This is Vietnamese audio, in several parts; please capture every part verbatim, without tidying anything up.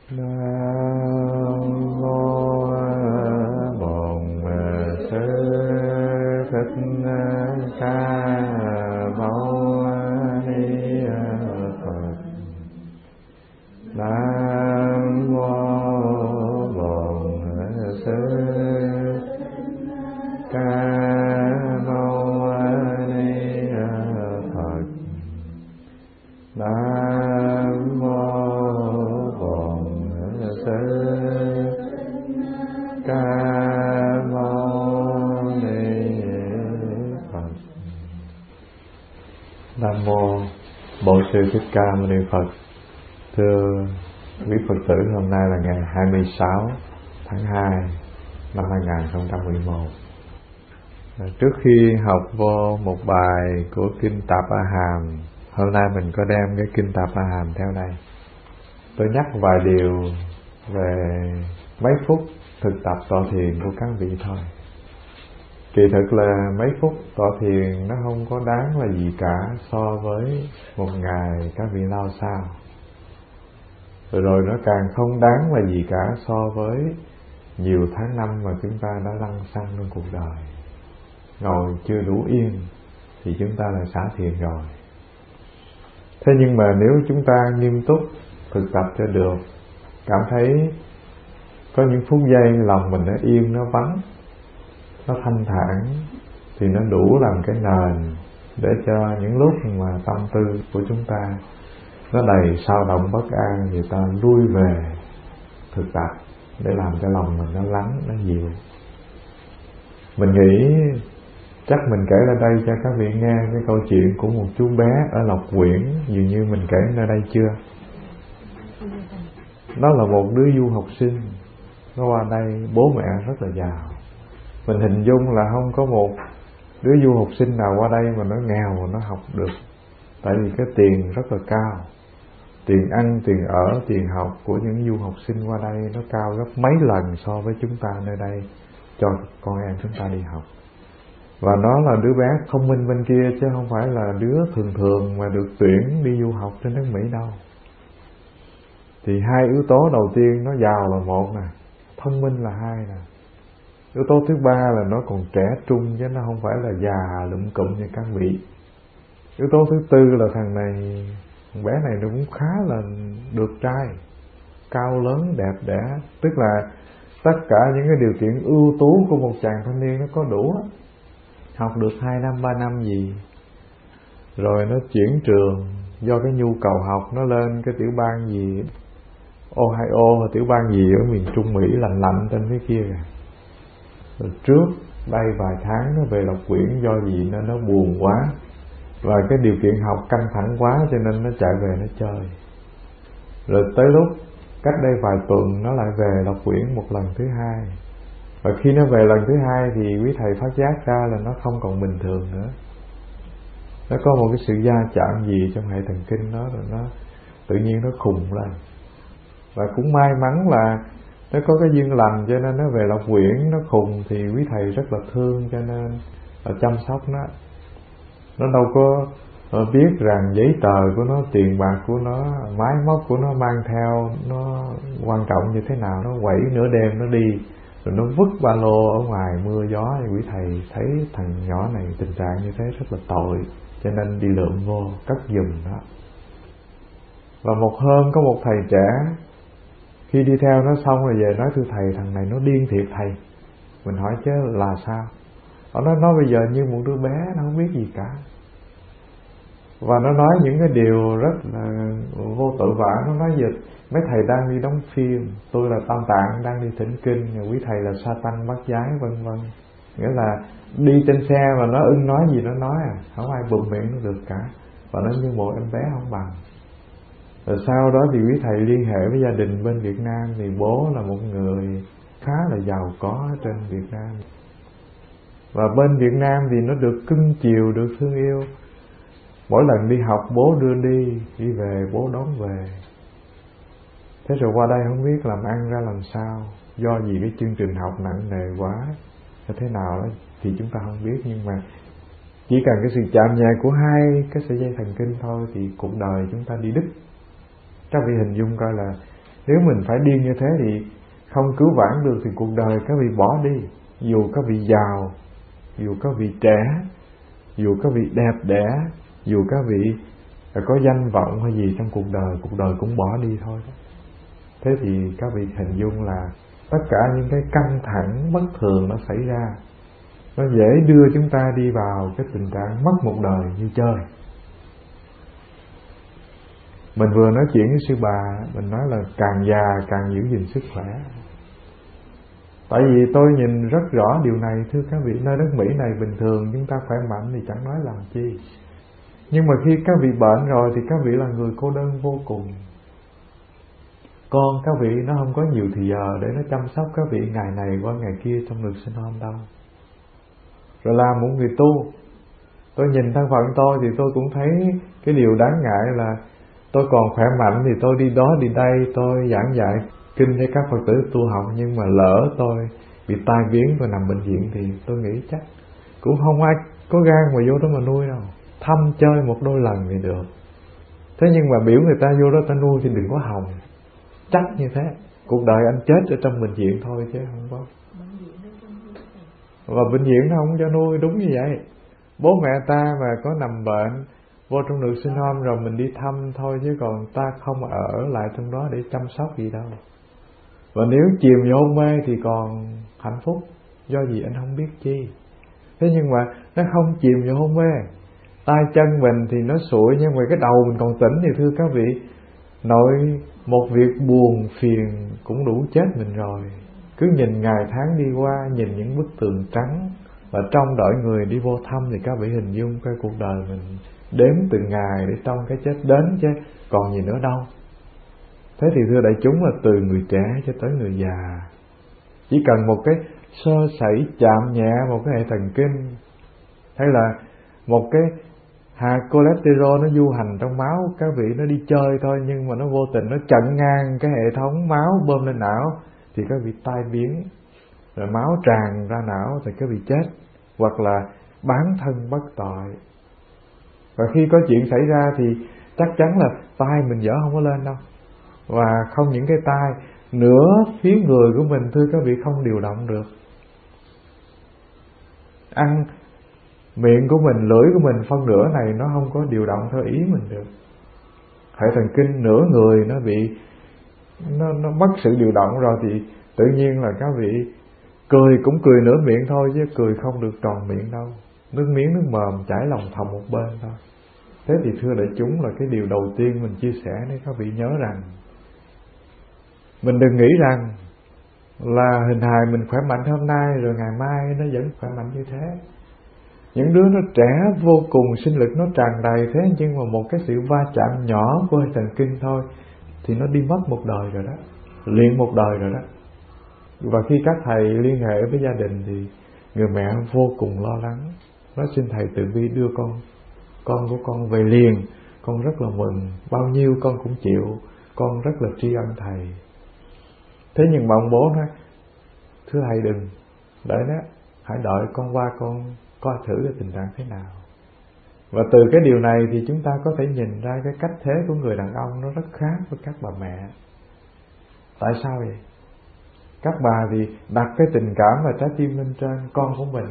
Nam mô Bổn Sư Thích Ca Mâu Ni Phật. Nam mô Bổn Sư Ca Mâu Ni Phật. Nam mô Bổn Sư Ca Mâu Ni Phật. Nam mô Bổn Sư Thích Ca Mâu Ni Phật. Thưa quý Phật tử, hôm nay là ngày hai mươi sáu tháng hai năm hai nghìn không trăm mười một. Trước khi học vô một bài của Kinh Tạp A Hàm, hôm nay mình có đem cái Kinh Tạp A Hàm theo đây. Tôi nhắc vài điều về mấy phút thực tập tọa thiền của các vị thôi. Kỳ thực là mấy phút tọa thiền nó không có đáng là gì cả so với một ngày các vị lao sao. Rồi, rồi nó càng không đáng là gì cả so với nhiều tháng năm mà chúng ta đã lăn xăng trong cuộc đời. Ngồi chưa đủ yên thì chúng ta là xả thiền rồi. Thế nhưng mà nếu chúng ta nghiêm túc thực tập cho được, cảm thấy có những phút giây lòng mình nó yên, nó vắng, nó thanh thản, thì nó đủ làm cái nền để cho những lúc mà tâm tư của chúng ta nó đầy sao động bất an, người ta lui về thực tập để làm cho lòng mình nó lắng, nó dịu. Mình nghĩ chắc mình kể ra đây cho các vị nghe cái câu chuyện của một chú bé ở Lộc Quyển, dường như mình kể ra đây chưa? Nó là một đứa du học sinh, nó qua đây, bố mẹ rất là giàu. Mình hình dung là không có một đứa du học sinh nào qua đây mà nó nghèo mà nó học được. Tại vì cái tiền rất là cao. Tiền ăn, tiền ở, tiền học của những du học sinh qua đây nó cao gấp mấy lần so với chúng ta nơi đây cho con em chúng ta đi học. Và nó là đứa bé thông minh bên kia, chứ không phải là đứa thường thường mà được tuyển đi du học trên nước Mỹ đâu. Thì hai yếu tố đầu tiên, nó giàu là một nè, thông minh là hai nè. Yếu tố thứ ba là nó còn trẻ trung, chứ nó không phải là già lụm cụm như các vị. Yếu tố thứ tư là thằng này, thằng bé này nó cũng khá là được trai, cao lớn, đẹp đẽ. Tức là tất cả những cái điều kiện ưu tú của một chàng thanh niên nó có đủ. Học được hai năm, ba năm gì, rồi nó chuyển trường do cái nhu cầu học, nó lên cái tiểu bang gì Ohio hay tiểu bang gì ở miền Trung Mỹ lạnh lạnh trên phía kia kìa. Rồi trước đây vài tháng nó về Lộc Quyển do gì nên nó buồn quá, và cái điều kiện học căng thẳng quá cho nên nó chạy về nó chơi. Rồi tới lúc cách đây vài tuần nó lại về Lộc Quyển một lần thứ hai. Và khi nó về lần thứ hai thì quý thầy phát giác ra là nó không còn bình thường nữa. Nó có một cái sự va chạm gì trong hệ thần kinh nó, rồi nó tự nhiên nó khùng lên. Và cũng may mắn là nó có cái duyên lành cho nên nó về Lộc Quyển. Nó khùng thì quý thầy rất là thương cho nên là chăm sóc nó. Nó đâu có biết rằng giấy tờ của nó, tiền bạc của nó, máy móc của nó mang theo nó quan trọng như thế nào. Nó quẩy nửa đêm nó đi, rồi nó vứt ba lô ở ngoài mưa gió. Thì quý thầy thấy thằng nhỏ này tình trạng như thế rất là tội, cho nên đi lượm vô cất giùm đó. Và một hôm có một thầy trẻ, khi đi theo nó xong rồi về nói: thưa thầy, thằng này nó điên thiệt thầy. Mình hỏi chứ là sao? Nó nói nó bây giờ như một đứa bé, nó không biết gì cả. Và nó nói những cái điều rất là vô tội vạ. Nó nói giờ mấy thầy đang đi đóng phim, tôi là Tam Tạng đang đi thỉnh kinh, quý thầy là sa tăng bắt giái, vân vân. Nghĩa là đi trên xe mà nó ưng nói gì nó nói à, không ai bụm miệng nó được cả. Và nó như một em bé không bằng. Rồi sau đó thì quý thầy liên hệ với gia đình bên Việt Nam. Thì bố là một người khá là giàu có ở trên Việt Nam. Và bên Việt Nam thì nó được cưng chiều, được thương yêu. Mỗi lần đi học bố đưa đi, đi về bố đón về. Thế rồi qua đây không biết làm ăn ra làm sao, do vì cái chương trình học nặng nề quá hay thế nào đó thì chúng ta không biết. Nhưng mà chỉ cần cái sự chạm nhẹ của hai cái sợi dây thần kinh thôi thì cuộc đời chúng ta đi đứt. Các vị hình dung coi là Nếu mình phải điên như thế thì không cứu vãn được thì cuộc đời các vị bỏ đi. Dù các vị giàu, dù các vị trẻ, dù các vị đẹp đẽ, dù các vị có danh vọng hay gì trong cuộc đời, cuộc đời cũng bỏ đi thôi. Thế thì các vị hình dung là tất cả những cái căng thẳng bất thường nó xảy ra, nó dễ đưa chúng ta đi vào cái tình trạng mất một đời như chơi. Mình vừa nói chuyện với sư bà, mình nói là càng già càng giữ gìn sức khỏe. Tại vì tôi nhìn rất rõ điều này, thưa các vị. Nơi đất Mỹ này bình thường chúng ta khỏe mạnh thì chẳng nói làm chi, nhưng mà khi các vị bệnh rồi thì các vị là người cô đơn vô cùng. Con các vị nó không có nhiều thì giờ để nó chăm sóc các vị ngày này qua ngày kia trong được sinh hôm đâu. Rồi làm một người tu, tôi nhìn thân phận tôi thì tôi cũng thấy cái điều đáng ngại là tôi còn khỏe mạnh thì tôi đi đó đi đây, tôi giảng dạy kinh cho các Phật tử tu học, nhưng mà lỡ tôi bị tai biến, tôi nằm bệnh viện thì tôi nghĩ chắc cũng không ai có gan mà vô đó mà nuôi đâu. Thăm chơi một đôi lần thì được, thế nhưng mà biểu người ta vô đó ta nuôi thì đừng có hòng. Chắc như thế, cuộc đời anh chết ở trong bệnh viện thôi chứ không có. Và bệnh viện nó không cho nuôi, đúng như vậy. Bố mẹ ta mà có nằm bệnh, vô trong được sinh hôm rồi mình đi thăm thôi, chứ còn ta không ở lại trong đó để chăm sóc gì đâu. Và nếu chìm vô hôn mê thì còn hạnh phúc, do gì anh không biết chi. Thế nhưng mà nó không chìm vô hôn mê, tay chân mình thì nó sụi, nhưng mà cái đầu mình còn tỉnh thì thưa các vị, nội một việc buồn phiền cũng đủ chết mình rồi. Cứ nhìn ngày tháng đi qua, nhìn những bức tường trắng và trông đợi người đi vô thăm thì các vị hình dung cái cuộc đời mình đếm từng ngày để trong cái chết đến chứ còn gì nữa đâu. Thế thì thưa đại chúng là từ người trẻ cho tới người già, chỉ cần một cái sơ sẩy chạm nhẹ một cái hệ thần kinh, hay là một cái hạt cholesterol nó du hành trong máu, các vị nó đi chơi thôi nhưng mà nó vô tình nó chặn ngang cái hệ thống máu bơm lên não thì các vị tai biến, rồi máu tràn ra não thì các vị chết, hoặc là bán thân bất tội. Và khi có chuyện xảy ra thì chắc chắn là tai mình dở không có lên đâu. Và không những cái tai, nửa phía người của mình thưa các vị không điều động được. Ăn miệng của mình, lưỡi của mình phân nửa này nó không có điều động theo ý mình được. Hệ thần kinh nửa người nó bị nó, nó mất sự điều động rồi thì tự nhiên là các vị cười cũng cười nửa miệng thôi chứ cười không được tròn miệng đâu. Nước miếng nước mồm chảy lòng thòng một bên thôi. Thế thì thưa đại chúng là cái điều đầu tiên mình chia sẻ để các vị nhớ rằng mình đừng nghĩ rằng là hình hài mình khỏe mạnh hôm nay rồi ngày mai nó vẫn khỏe mạnh như thế. Những đứa nó trẻ vô cùng, sinh lực nó tràn đầy thế, nhưng mà một cái sự va chạm nhỏ của hệ thần kinh thôi thì nó đi mất một đời rồi đó, liền một đời rồi đó. Và khi các thầy liên hệ với gia đình thì người mẹ vô cùng lo lắng, nói xin thầy Từ Bi đưa con con của con về liền, con rất là mừng, bao nhiêu con cũng chịu, con rất là tri ân thầy. Thế nhưng mà ông bố nói thưa thầy đừng, đợi đó, hãy đợi con qua con coi thử cái tình trạng thế nào. Và từ cái điều này thì chúng ta có thể nhìn ra cái cách thế của người đàn ông nó rất khác với các bà mẹ. Tại sao vậy? Các bà thì đặt cái tình cảm và trái tim lên trên con của mình,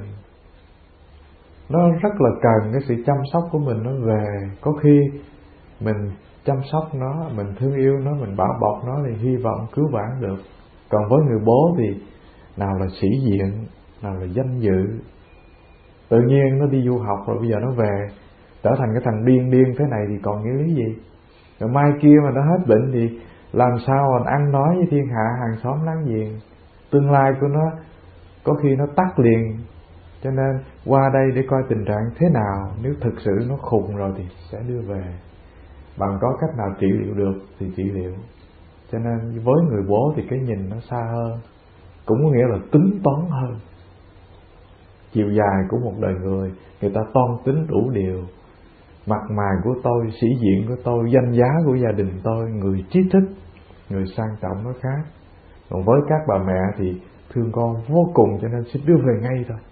nó rất là cần cái sự chăm sóc của mình nó về. Có khi mình chăm sóc nó, mình thương yêu nó, mình bảo bọc nó thì hy vọng cứu vãn được. Còn với người bố thì nào là sĩ diện, nào là danh dự. Tự nhiên nó đi du học rồi bây giờ nó về trở thành cái thằng điên điên thế này thì còn nghĩa lý gì? Rồi mai kia mà nó hết bệnh thì làm sao mà ăn nói với thiên hạ hàng xóm láng giềng? Tương lai của nó có khi nó tắt liền. Cho nên qua đây để coi tình trạng thế nào, nếu thực sự nó khùng rồi thì sẽ đưa về. Bằng có cách nào trị liệu được thì trị liệu. Cho nên với người bố thì cái nhìn nó xa hơn, cũng có nghĩa là tính toán hơn. Chiều dài của một đời người, người ta toan tính đủ điều. Mặt mày của tôi, sĩ diện của tôi, danh giá của gia đình tôi, người trí thức, người sang trọng nó khác. Còn với các bà mẹ thì thương con vô cùng cho nên xin đưa về ngay thôi.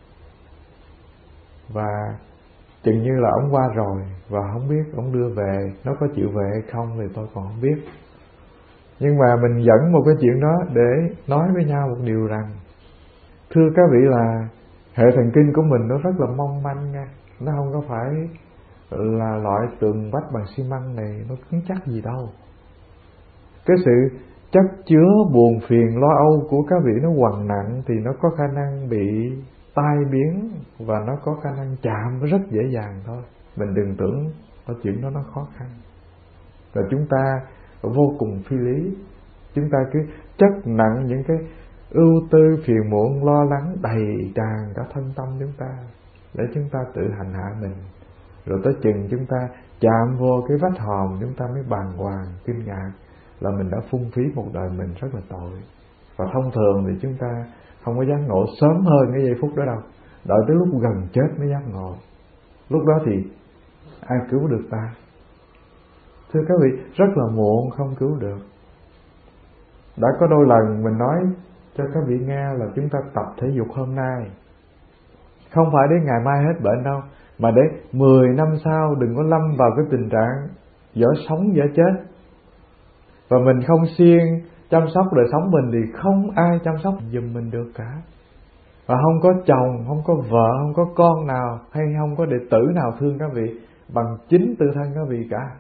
Và chừng như là ông qua rồi và không biết ông đưa về, nó có chịu về hay không thì tôi còn không biết. Nhưng mà mình dẫn một cái chuyện đó để nói với nhau một điều rằng, thưa các vị là hệ thần kinh của mình nó rất là mong manh nha. Nó không có phải là loại tường vách bằng xi măng này nó cứng chắc gì đâu. Cái sự chất chứa buồn phiền lo âu của các vị nó quằn nặng thì nó có khả năng bị tai biến và nó có khả năng chạm rất dễ dàng thôi. Mình đừng tưởng cái chuyện đó nó khó khăn. Rồi chúng ta vô cùng phi lý, chúng ta cứ chất nặng những cái ưu tư phiền muộn lo lắng đầy tràn cả thân tâm chúng ta để chúng ta tự hành hạ mình. Rồi tới chừng chúng ta chạm vô cái vách hòm, chúng ta mới bàng hoàng kinh ngạc là mình đã phung phí một đời mình rất là tội. Và thông thường thì chúng ta không có giác ngộ sớm hơn cái giây phút đó đâu, đợi tới lúc gần chết mới giác ngộ. Lúc đó thì ai cứu được ta? Thưa các vị, rất là muộn, không cứu được. Đã có đôi lần mình nói cho các vị nghe là chúng ta tập thể dục hôm nay không phải để ngày mai hết bệnh đâu, mà để mười năm sau đừng có lâm vào cái tình trạng dở sống dở chết. Và mình không siêng chăm sóc đời sống mình thì không ai chăm sóc giùm mình được cả. Và không có chồng, không có vợ, không có con nào, hay không có đệ tử nào thương các vị bằng chính tự thân các vị cả.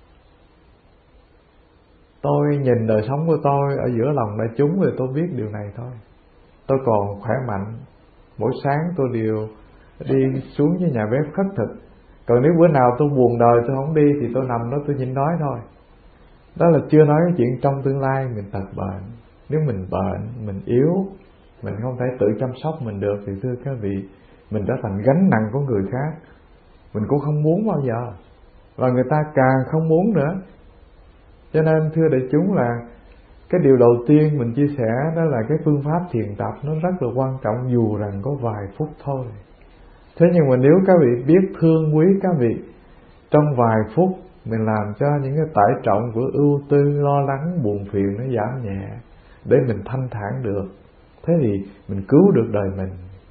Tôi nhìn đời sống của tôi ở giữa lòng đại chúng thì tôi biết điều này thôi. Tôi còn khỏe mạnh, mỗi sáng tôi đều đi xuống với nhà bếp khất thực. Còn nếu bữa nào tôi buồn đời tôi không đi thì tôi nằm đó tôi nhịn đói thôi. Đó là chưa nói cái chuyện trong tương lai mình tật bệnh. Nếu mình bệnh, mình yếu, mình không thể tự chăm sóc mình được thì thưa các vị, mình đã thành gánh nặng của người khác. Mình cũng không muốn bao giờ, và người ta càng không muốn nữa. Cho nên thưa đại chúng là cái điều đầu tiên mình chia sẻ đó là cái phương pháp thiền tập nó rất là quan trọng, dù rằng có vài phút thôi. Thế nhưng mà nếu các vị biết thương quý các vị, trong vài phút mình làm cho những cái tải trọng của ưu tư, lo lắng, buồn phiền nó giảm nhẹ để mình thanh thản được, thế thì mình cứu được đời mình.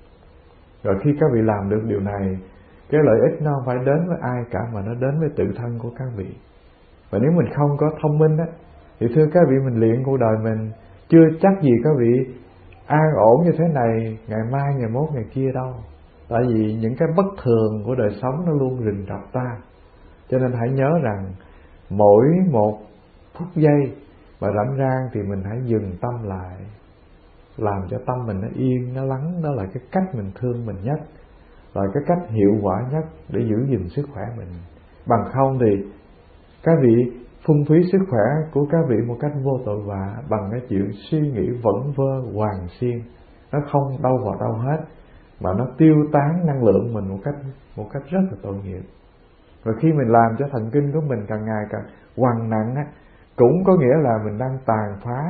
Rồi khi các vị làm được điều này, cái lợi ích nó không phải đến với ai cả mà nó đến với tự thân của các vị. Và nếu mình không có thông minh á, thì thưa các vị, mình luyện cuộc đời mình chưa chắc gì các vị an ổn như thế này ngày mai, ngày mốt, ngày kia đâu. Tại vì những cái bất thường của đời sống nó luôn rình rập ta. Cho nên hãy nhớ rằng mỗi một phút giây mà rảnh rang thì mình hãy dừng tâm lại, làm cho tâm mình nó yên, nó lắng. Đó là cái cách mình thương mình nhất, là cái cách hiệu quả nhất để giữ gìn sức khỏe mình. Bằng không thì các vị phung phí sức khỏe của các vị một cách vô tội vạ bằng cái chuyện suy nghĩ vẩn vơ hoàng xiên, nó không đâu vào đâu hết, mà nó tiêu tán năng lượng mình một cách một cách rất là tội nghiệp. Rồi khi mình làm cho thần kinh của mình càng ngày càng quằn nặng á, cũng có nghĩa là mình đang tàn phá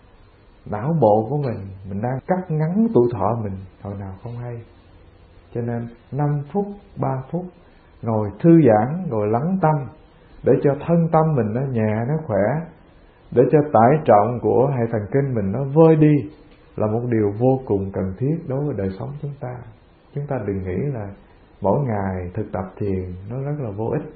não bộ của mình, mình đang cắt ngắn tuổi thọ mình hồi nào không hay. Cho nên năm phút, ba phút ngồi thư giãn, ngồi lắng tâm để cho thân tâm mình nó nhẹ, nó khỏe, để cho tải trọng của hệ thần kinh mình nó vơi đi là một điều vô cùng cần thiết đối với đời sống chúng ta. Chúng ta đừng nghĩ là mỗi ngày thực tập thiền nó rất là vô ích.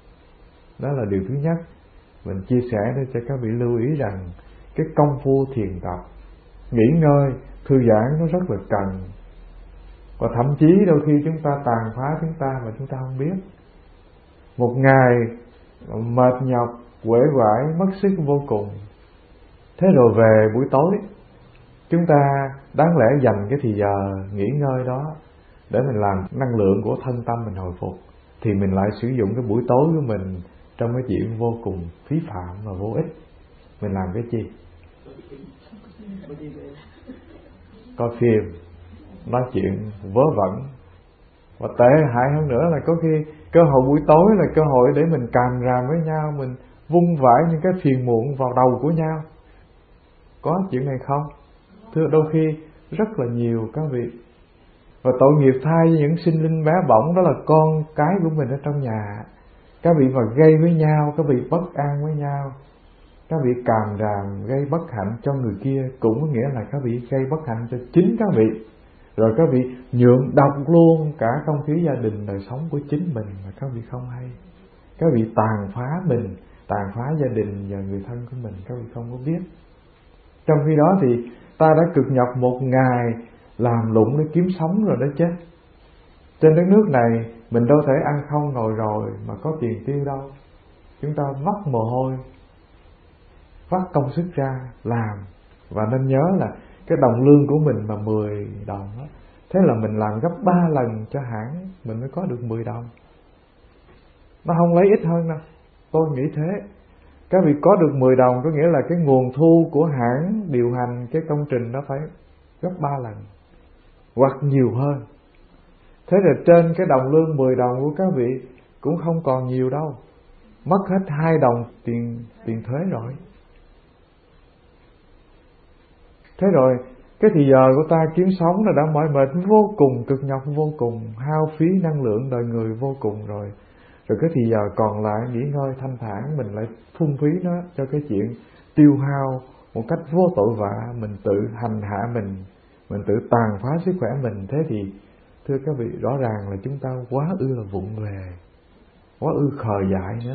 Đó là điều thứ nhất. Mình chia sẻ để cho các vị lưu ý rằng cái công phu thiền tập, nghỉ ngơi, thư giãn nó rất là cần. Và thậm chí đôi khi chúng ta tàn phá chúng ta mà chúng ta không biết. Một ngày mệt nhọc, uể oải, mất sức vô cùng. Thế rồi về buổi tối, chúng ta đáng lẽ dành cái thì giờ nghỉ ngơi đó để mình làm năng lượng của thân tâm mình hồi phục, thì mình lại sử dụng cái buổi tối của mình trong cái chuyện vô cùng phí phạm và vô ích. Mình làm cái gì? Coi phim, nói chuyện vớ vẩn. Và tệ hại hơn nữa là có khi cơ hội buổi tối là cơ hội để mình càm ràm với nhau, mình vung vãi những cái phiền muộn vào đầu của nhau. Có chuyện này không? Thưa, đôi khi rất là nhiều các vị. Và tội nghiệp thay với những sinh linh bé bỏng, đó là con cái của mình ở trong nhà. Các vị mà gây với nhau, các vị bất an với nhau, các vị càm ràm gây bất hạnh cho người kia, cũng có nghĩa là các vị gây bất hạnh cho chính các vị. Rồi các vị nhuộm độc luôn cả không khí gia đình, đời sống của chính mình mà các vị không hay. Các vị tàn phá mình tàn phá gia đình và người thân của mình, các vị không có biết. Trong khi đó thì ta đã cực nhọc một ngày làm lụng để kiếm sống rồi đó chứ. Trên đất nước này mình đâu thể ăn không ngồi rồi mà có tiền tiêu đâu. Chúng ta vắt mồ hôi, vắt công sức ra làm. Và nên nhớ là cái đồng lương của mình mà mười đồng đó, thế là mình làm gấp ba lần cho hãng mình mới có được mười đồng. Nó không lấy ít hơn đâu. Tôi nghĩ thế. Các vị có được mười đồng có nghĩa là cái nguồn thu của hãng điều hành cái công trình đó phải gấp ba lần hoặc nhiều hơn. Thế rồi trên cái đồng lương mười đồng của các vị cũng không còn nhiều đâu. Mất hết hai đồng tiền tiền thuế rồi. Thế rồi cái thì giờ của ta kiếm sống là đã mỏi mệt vô cùng, cực nhọc vô cùng, hao phí năng lượng đời người vô cùng rồi. Rồi cái thì giờ còn lại nghỉ ngơi thanh thản, mình lại phung phí nó cho cái chuyện tiêu hao một cách vô tội vạ, mình tự hành hạ mình, mình tự tàn phá sức khỏe mình. Thế thì thưa các vị, rõ ràng là chúng ta quá ư là vụng về, quá ư khờ dại nữa.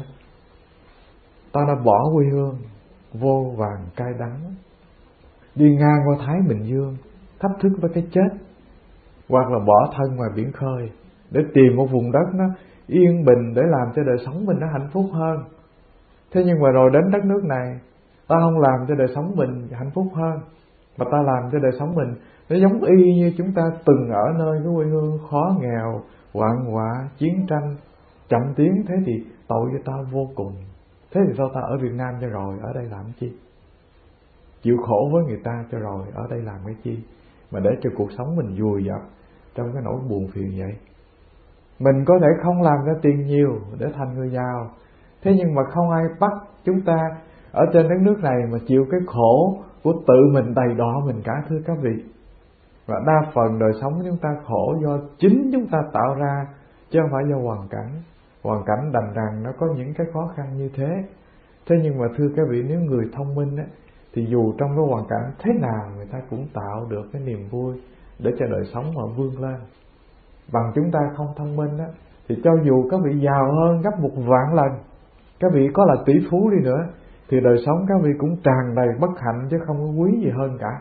Ta đã bỏ quê hương vô vàn cay đắng, đi ngang qua Thái Bình Dương thách thức với cái chết, hoặc là bỏ thân ngoài biển khơi để tìm một vùng đất nó yên bình để làm cho đời sống mình nó hạnh phúc hơn. Thế nhưng mà rồi đến đất nước này, ta không làm cho đời sống mình hạnh phúc hơn, mà ta làm cho đời sống mình nó giống y như chúng ta từng ở nơi cái quê hương khó nghèo, hoạn họa, chiến tranh, chậm tiến. Thế thì tội cho ta vô cùng. Thế thì sao ta ở Việt Nam cho rồi, ở đây làm chi? Chịu khổ với người ta cho rồi, ở đây làm cái chi? Mà để cho cuộc sống mình vùi dập trong cái nỗi buồn phiền vậy. Mình có thể không làm ra tiền nhiều để thành người giàu, thế nhưng mà không ai bắt chúng ta ở trên đất nước này mà chịu cái khổ của tự mình đầy đọa mình cả, thưa các vị. Và đa phần đời sống chúng ta khổ do chính chúng ta tạo ra, chứ không phải do hoàn cảnh. Hoàn cảnh đành rằng nó có những cái khó khăn như thế. Thế nhưng mà thưa các vị, nếu người thông minh á, thì dù trong cái hoàn cảnh thế nào người ta cũng tạo được cái niềm vui để cho đời sống mà vươn lên. Bằng chúng ta không thông minh á, thì cho dù các vị giàu hơn gấp một vạn lần, các vị có là tỷ phú đi nữa, thì đời sống các vị cũng tràn đầy bất hạnh chứ không có quý gì hơn cả.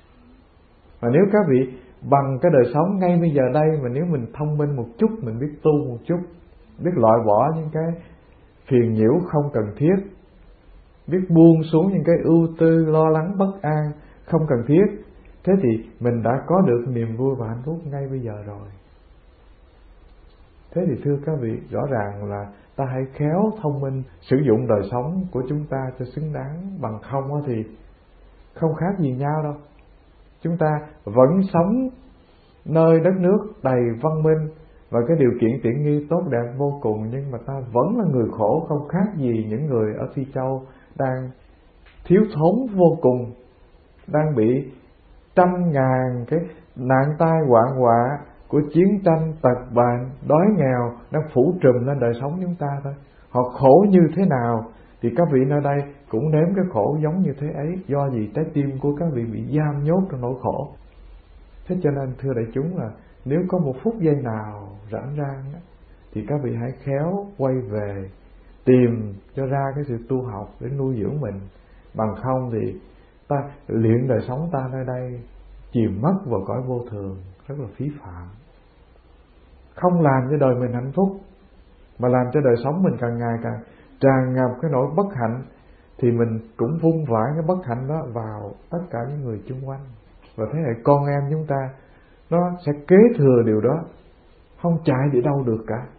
Mà nếu các vị bằng cái đời sống ngay bây giờ đây, mà nếu mình thông minh một chút, mình biết tu một chút, biết loại bỏ những cái phiền nhiễu không cần thiết, biết buông xuống những cái ưu tư, lo lắng, bất an không cần thiết, thế thì mình đã có được niềm vui và hạnh phúc ngay bây giờ rồi. Thế thì thưa các vị, rõ ràng là ta hãy khéo thông minh sử dụng đời sống của chúng ta cho xứng đáng, bằng không thì không khác gì nhau đâu. Chúng ta vẫn sống nơi đất nước đầy văn minh và cái điều kiện tiện nghi tốt đẹp vô cùng, nhưng mà ta vẫn là người khổ, không khác gì những người ở Phi Châu đang thiếu thốn vô cùng, đang bị trăm ngàn cái nạn tai hoạn họa của chiến tranh, tật bệnh, đói nghèo đang phủ trùm lên đời sống chúng ta thôi. Họ khổ như thế nào thì các vị nơi đây cũng nếm cái khổ giống như thế ấy. Do gì? Trái tim của các vị bị giam nhốt trong nỗi khổ. Thế cho nên thưa đại chúng là nếu có một phút giây nào rảnh rang thì các vị hãy khéo quay về tìm cho ra cái sự tu học để nuôi dưỡng mình. Bằng không thì ta luyện đời sống ta nơi đây chìm mất vào cõi vô thường, rất là phí phạm. Không làm cho đời mình hạnh phúc, mà làm cho đời sống mình càng ngày càng tràn ngập cái nỗi bất hạnh, thì mình cũng vung vãi cái bất hạnh đó vào tất cả những người chung quanh. Và thế hệ con em chúng ta nó sẽ kế thừa điều đó, không chạy đi đâu được cả.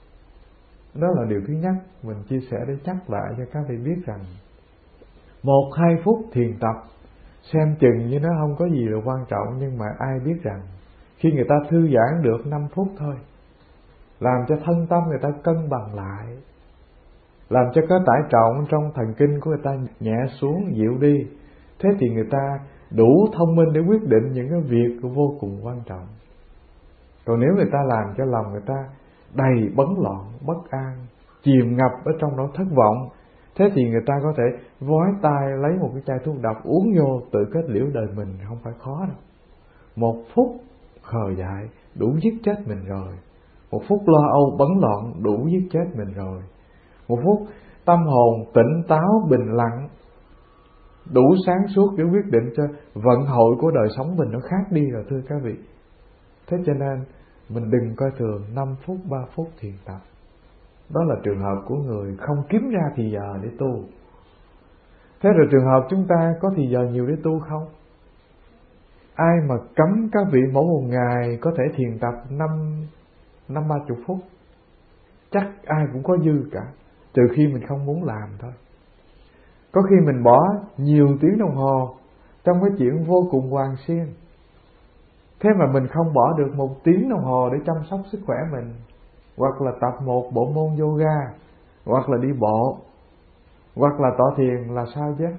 Đó là điều thứ nhất mình chia sẻ để nhắc lại cho các vị biết rằng một hai phút thiền tập xem chừng như nó không có gì là quan trọng, nhưng mà ai biết rằng khi người ta thư giãn được năm phút thôi, làm cho thân tâm người ta cân bằng lại, làm cho cái tải trọng trong thần kinh của người ta nhẹ xuống, dịu đi, thế thì người ta đủ thông minh để quyết định những cái việc vô cùng quan trọng. Còn nếu người ta làm cho lòng người ta đầy bấn loạn, bất an, chìm ngập ở trong nỗi thất vọng, thế thì người ta có thể vói tay lấy một cái chai thuốc độc uống vô tự kết liễu đời mình, không phải khó đâu. Một phút khờ dại đủ giết chết mình rồi. Một phút lo âu bấn loạn đủ giết chết mình rồi. Một phút tâm hồn tỉnh táo bình lặng, đủ sáng suốt để quyết định cho vận hội của đời sống mình nó khác đi rồi thưa các vị. Thế cho nên mình đừng coi thường năm phút, ba phút thiền tập. Đó là trường hợp của người không kiếm ra thì giờ để tu. Thế rồi trường hợp chúng ta có thì giờ nhiều để tu không? Ai mà cấm các vị mỗi một ngày có thể thiền tập năm năm ba chục phút? Chắc ai cũng có dư cả, trừ khi mình không muốn làm thôi. Có khi mình bỏ nhiều tiếng đồng hồ trong cái chuyện vô cùng hoàn xiên, thế mà mình không bỏ được một tiếng đồng hồ để chăm sóc sức khỏe mình, hoặc là tập một bộ môn yoga, hoặc là đi bộ, hoặc là tọa thiền là sao chứ?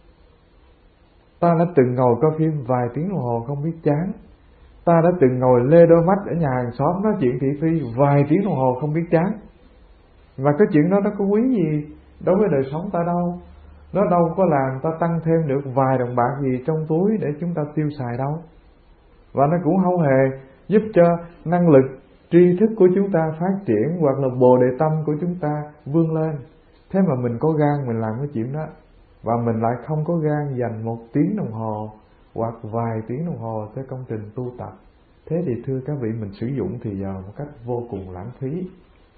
Ta đã từng ngồi coi phim vài tiếng đồng hồ không biết chán. Ta đã từng ngồi lê đôi mắt ở nhà hàng xóm nói chuyện thị phi vài tiếng đồng hồ không biết chán. Và cái chuyện đó nó có quý gì đối với đời sống ta đâu. Nó đâu có làm ta tăng thêm được vài đồng bạc gì trong túi để chúng ta tiêu xài đâu. Và nó cũng không hề giúp cho năng lực tri thức của chúng ta phát triển, hoặc là bồ đề tâm của chúng ta vươn lên. Thế mà mình có gan mình làm cái chuyện đó, và mình lại không có gan dành một tiếng đồng hồ hoặc vài tiếng đồng hồ cho công trình tu tập. Thế thì thưa các vị, mình sử dụng thì giờ một cách vô cùng lãng phí.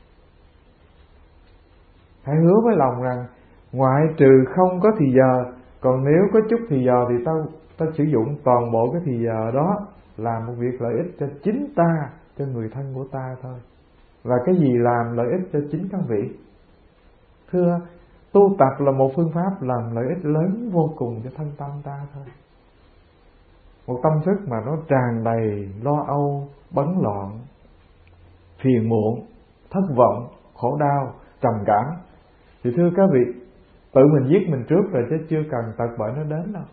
Hãy hứa với lòng rằng ngoại trừ không có thì giờ, còn nếu có chút thì giờ thì ta, ta sử dụng toàn bộ cái thì giờ đó làm một việc lợi ích cho chính ta, cho người thân của ta thôi. Và cái gì làm lợi ích cho chính các vị? Thưa, tu tập là một phương pháp làm lợi ích lớn vô cùng cho thân tâm ta thôi. Một tâm thức mà nó tràn đầy lo âu, bấn loạn, phiền muộn, thất vọng, khổ đau, trầm cảm, thì thưa các vị, tự mình giết mình trước rồi chứ chưa cần tật bệnh nó đến đâu.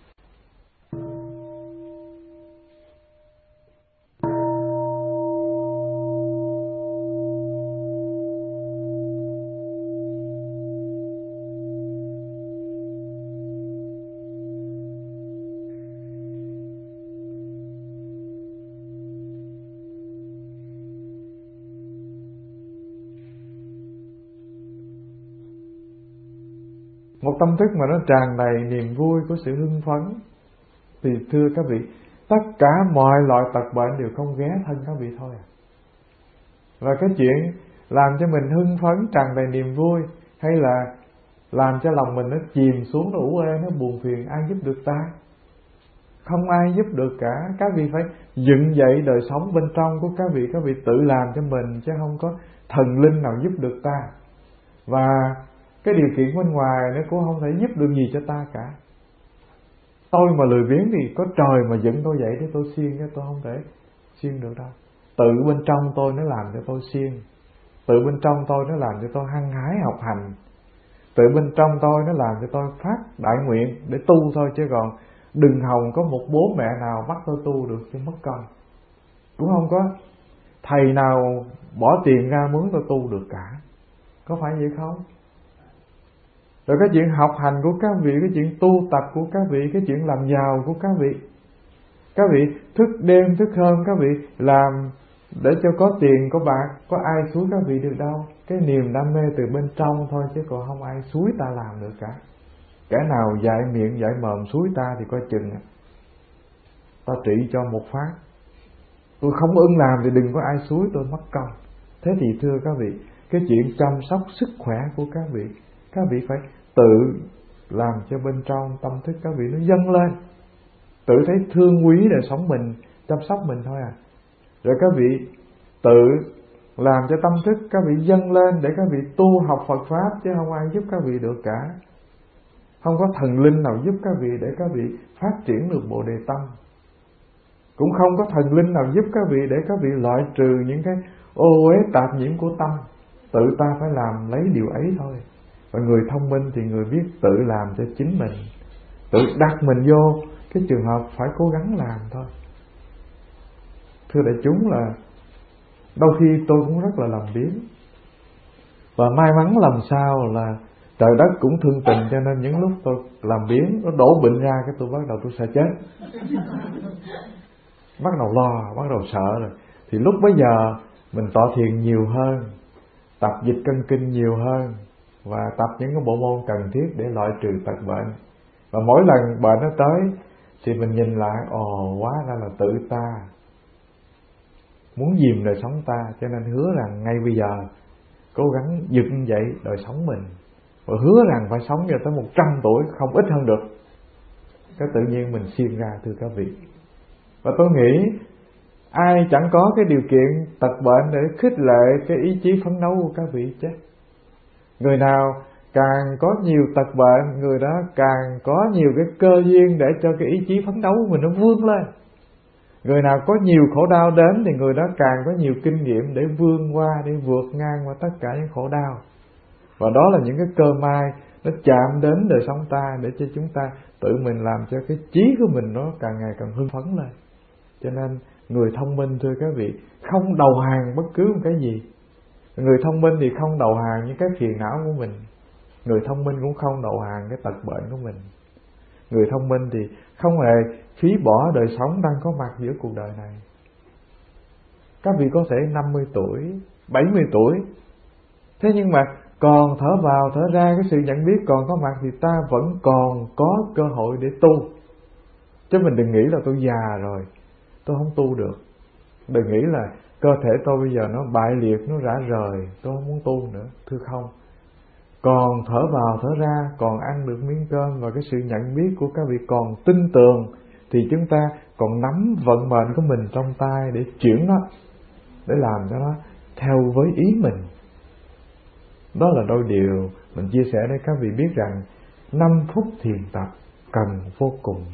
Một tâm thức mà nó tràn đầy niềm vui của sự hưng phấn, thì thưa các vị, tất cả mọi loại tật bệnh đều không ghé thân các vị thôi. Và cái chuyện làm cho mình hưng phấn tràn đầy niềm vui, hay là làm cho lòng mình nó chìm xuống, nó ủ ê, nó buồn phiền, ai giúp được ta? Không ai giúp được cả. Các vị phải dựng dậy đời sống bên trong của các vị. Các vị tự làm cho mình, chứ không có thần linh nào giúp được ta. Và cái điều kiện bên ngoài nó cũng không thể giúp được gì cho ta cả. Tôi mà lười biếng thì có trời mà dựng tôi dậy để tôi siêng, chứ tôi không thể siêng được đâu. Tự bên trong tôi nó làm cho tôi siêng. Tự bên trong tôi nó làm cho tôi hăng hái học hành. Tự bên trong tôi nó làm cho tôi phát đại nguyện để tu thôi, chứ còn đừng hòng có một bố mẹ nào bắt tôi tu được cho mất công. Cũng không có thầy nào bỏ tiền ra mướn tôi tu được cả. Có phải vậy không? Rồi cái chuyện học hành của các vị, cái chuyện tu tập của các vị, cái chuyện làm giàu của các vị, các vị thức đêm thức hôm các vị làm để cho có tiền có bạc, có ai xúi các vị được đâu. Cái niềm đam mê từ bên trong thôi, chứ còn không ai xúi ta làm được cả. Kẻ nào dạy miệng dạy mồm xúi ta thì coi chừng ta trị cho một phát. Tôi không ưng làm thì đừng có ai xúi tôi mất công. Thế thì thưa các vị, cái chuyện chăm sóc sức khỏe của các vị, các vị phải tự làm cho bên trong tâm thức các vị nó dâng lên, tự thấy thương quý đời sống mình, chăm sóc mình thôi à. Rồi các vị tự làm cho tâm thức các vị dâng lên để các vị tu học Phật Pháp, chứ không ai giúp các vị được cả. Không có thần linh nào giúp các vị để các vị phát triển được Bồ Đề Tâm. Cũng không có thần linh nào giúp các vị để các vị loại trừ những cái ô uế tạp nhiễm của tâm. Tự ta phải làm lấy điều ấy thôi. Và người thông minh thì người biết tự làm cho chính mình, tự đặt mình vô cái trường hợp phải cố gắng làm thôi. Thưa đại chúng, là đôi khi tôi cũng rất là làm biếng. Và may mắn làm sao là trời đất cũng thương tình, cho nên những lúc tôi làm biếng, nó đổ bệnh ra, cái tôi bắt đầu tôi sợ chết. Bắt đầu lo, bắt đầu sợ rồi. Thì lúc bấy giờ mình tọa thiền nhiều hơn, tập dịch cân kinh nhiều hơn, và tập những cái bộ môn cần thiết để loại trừ tật bệnh. Và mỗi lần bệnh nó tới thì mình nhìn lại, ồ, hóa ra là tự ta muốn dìm đời sống ta, cho nên hứa rằng ngay bây giờ cố gắng dựng dậy đời sống mình, và hứa rằng phải sống cho tới một trăm tuổi, không ít hơn được. Cái tự nhiên mình siêng ra, thưa các vị. Và tôi nghĩ ai chẳng có cái điều kiện tật bệnh để khích lệ cái ý chí phấn đấu của các vị chứ. Người nào càng có nhiều tật bệnh, người đó càng có nhiều cái cơ duyên để cho cái ý chí phấn đấu của mình nó vươn lên. Người nào có nhiều khổ đau đến thì người đó càng có nhiều kinh nghiệm để vươn qua, để vượt ngang qua tất cả những khổ đau. Và đó là những cái cơ may nó chạm đến đời sống ta, để cho chúng ta tự mình làm cho cái trí của mình nó càng ngày càng hưng phấn lên. Cho nên người thông minh, thưa các vị, không đầu hàng bất cứ một cái gì. Người thông minh thì không đầu hàng những cái phiền não của mình. Người thông minh cũng không đầu hàng cái tật bệnh của mình. Người thông minh thì không hề phí bỏ đời sống đang có mặt giữa cuộc đời này. Các vị có thể năm mươi tuổi, bảy mươi tuổi, thế nhưng mà còn thở vào thở ra, cái sự nhận biết còn có mặt, thì ta vẫn còn có cơ hội để tu. Chứ mình đừng nghĩ là tôi già rồi, tôi không tu được. Đừng nghĩ là cơ thể tôi bây giờ nó bại liệt, nó rã rời, tôi không muốn tu nữa. Thưa không, còn thở vào thở ra, còn ăn được miếng cơm, và cái sự nhận biết của các vị còn tin tưởng, thì chúng ta còn nắm vận mệnh của mình trong tay để chuyển nó, để làm cho nó theo với ý mình. Đó là đôi điều mình chia sẻ để các vị biết rằng năm phút thiền tập cần vô cùng.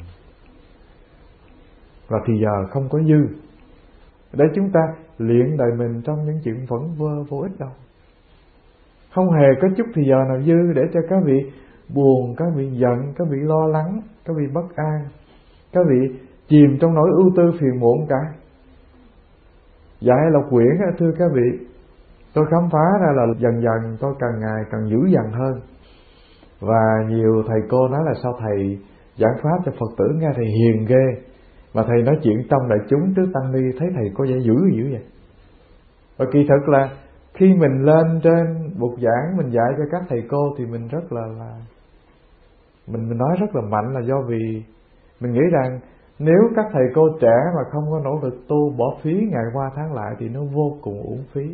Và thì giờ không có dư để chúng ta luyện đời mình trong những chuyện vẫn vơ vô ích đâu. Không hề có chút thì giờ nào dư để cho các vị buồn, các vị giận, các vị lo lắng, các vị bất an, các vị chìm trong nỗi ưu tư phiền muộn cả. Dạy Lộc Quyển, thưa các vị, tôi khám phá ra là dần dần tôi càng ngày càng dữ dằn hơn. Và nhiều thầy cô nói là sao thầy giảng pháp cho Phật tử nghe thầy hiền ghê, mà thầy nói chuyện trong đại chúng trước tăng ni thấy thầy có vẻ dữ dữ vậy. Và kỳ thực là khi mình lên trên bục giảng mình dạy cho các thầy cô thì mình rất là là mình mình nói rất là mạnh, là do vì mình nghĩ rằng nếu các thầy cô trẻ mà không có nỗ lực tu, bỏ phí ngày qua tháng lại thì nó vô cùng uổng phí.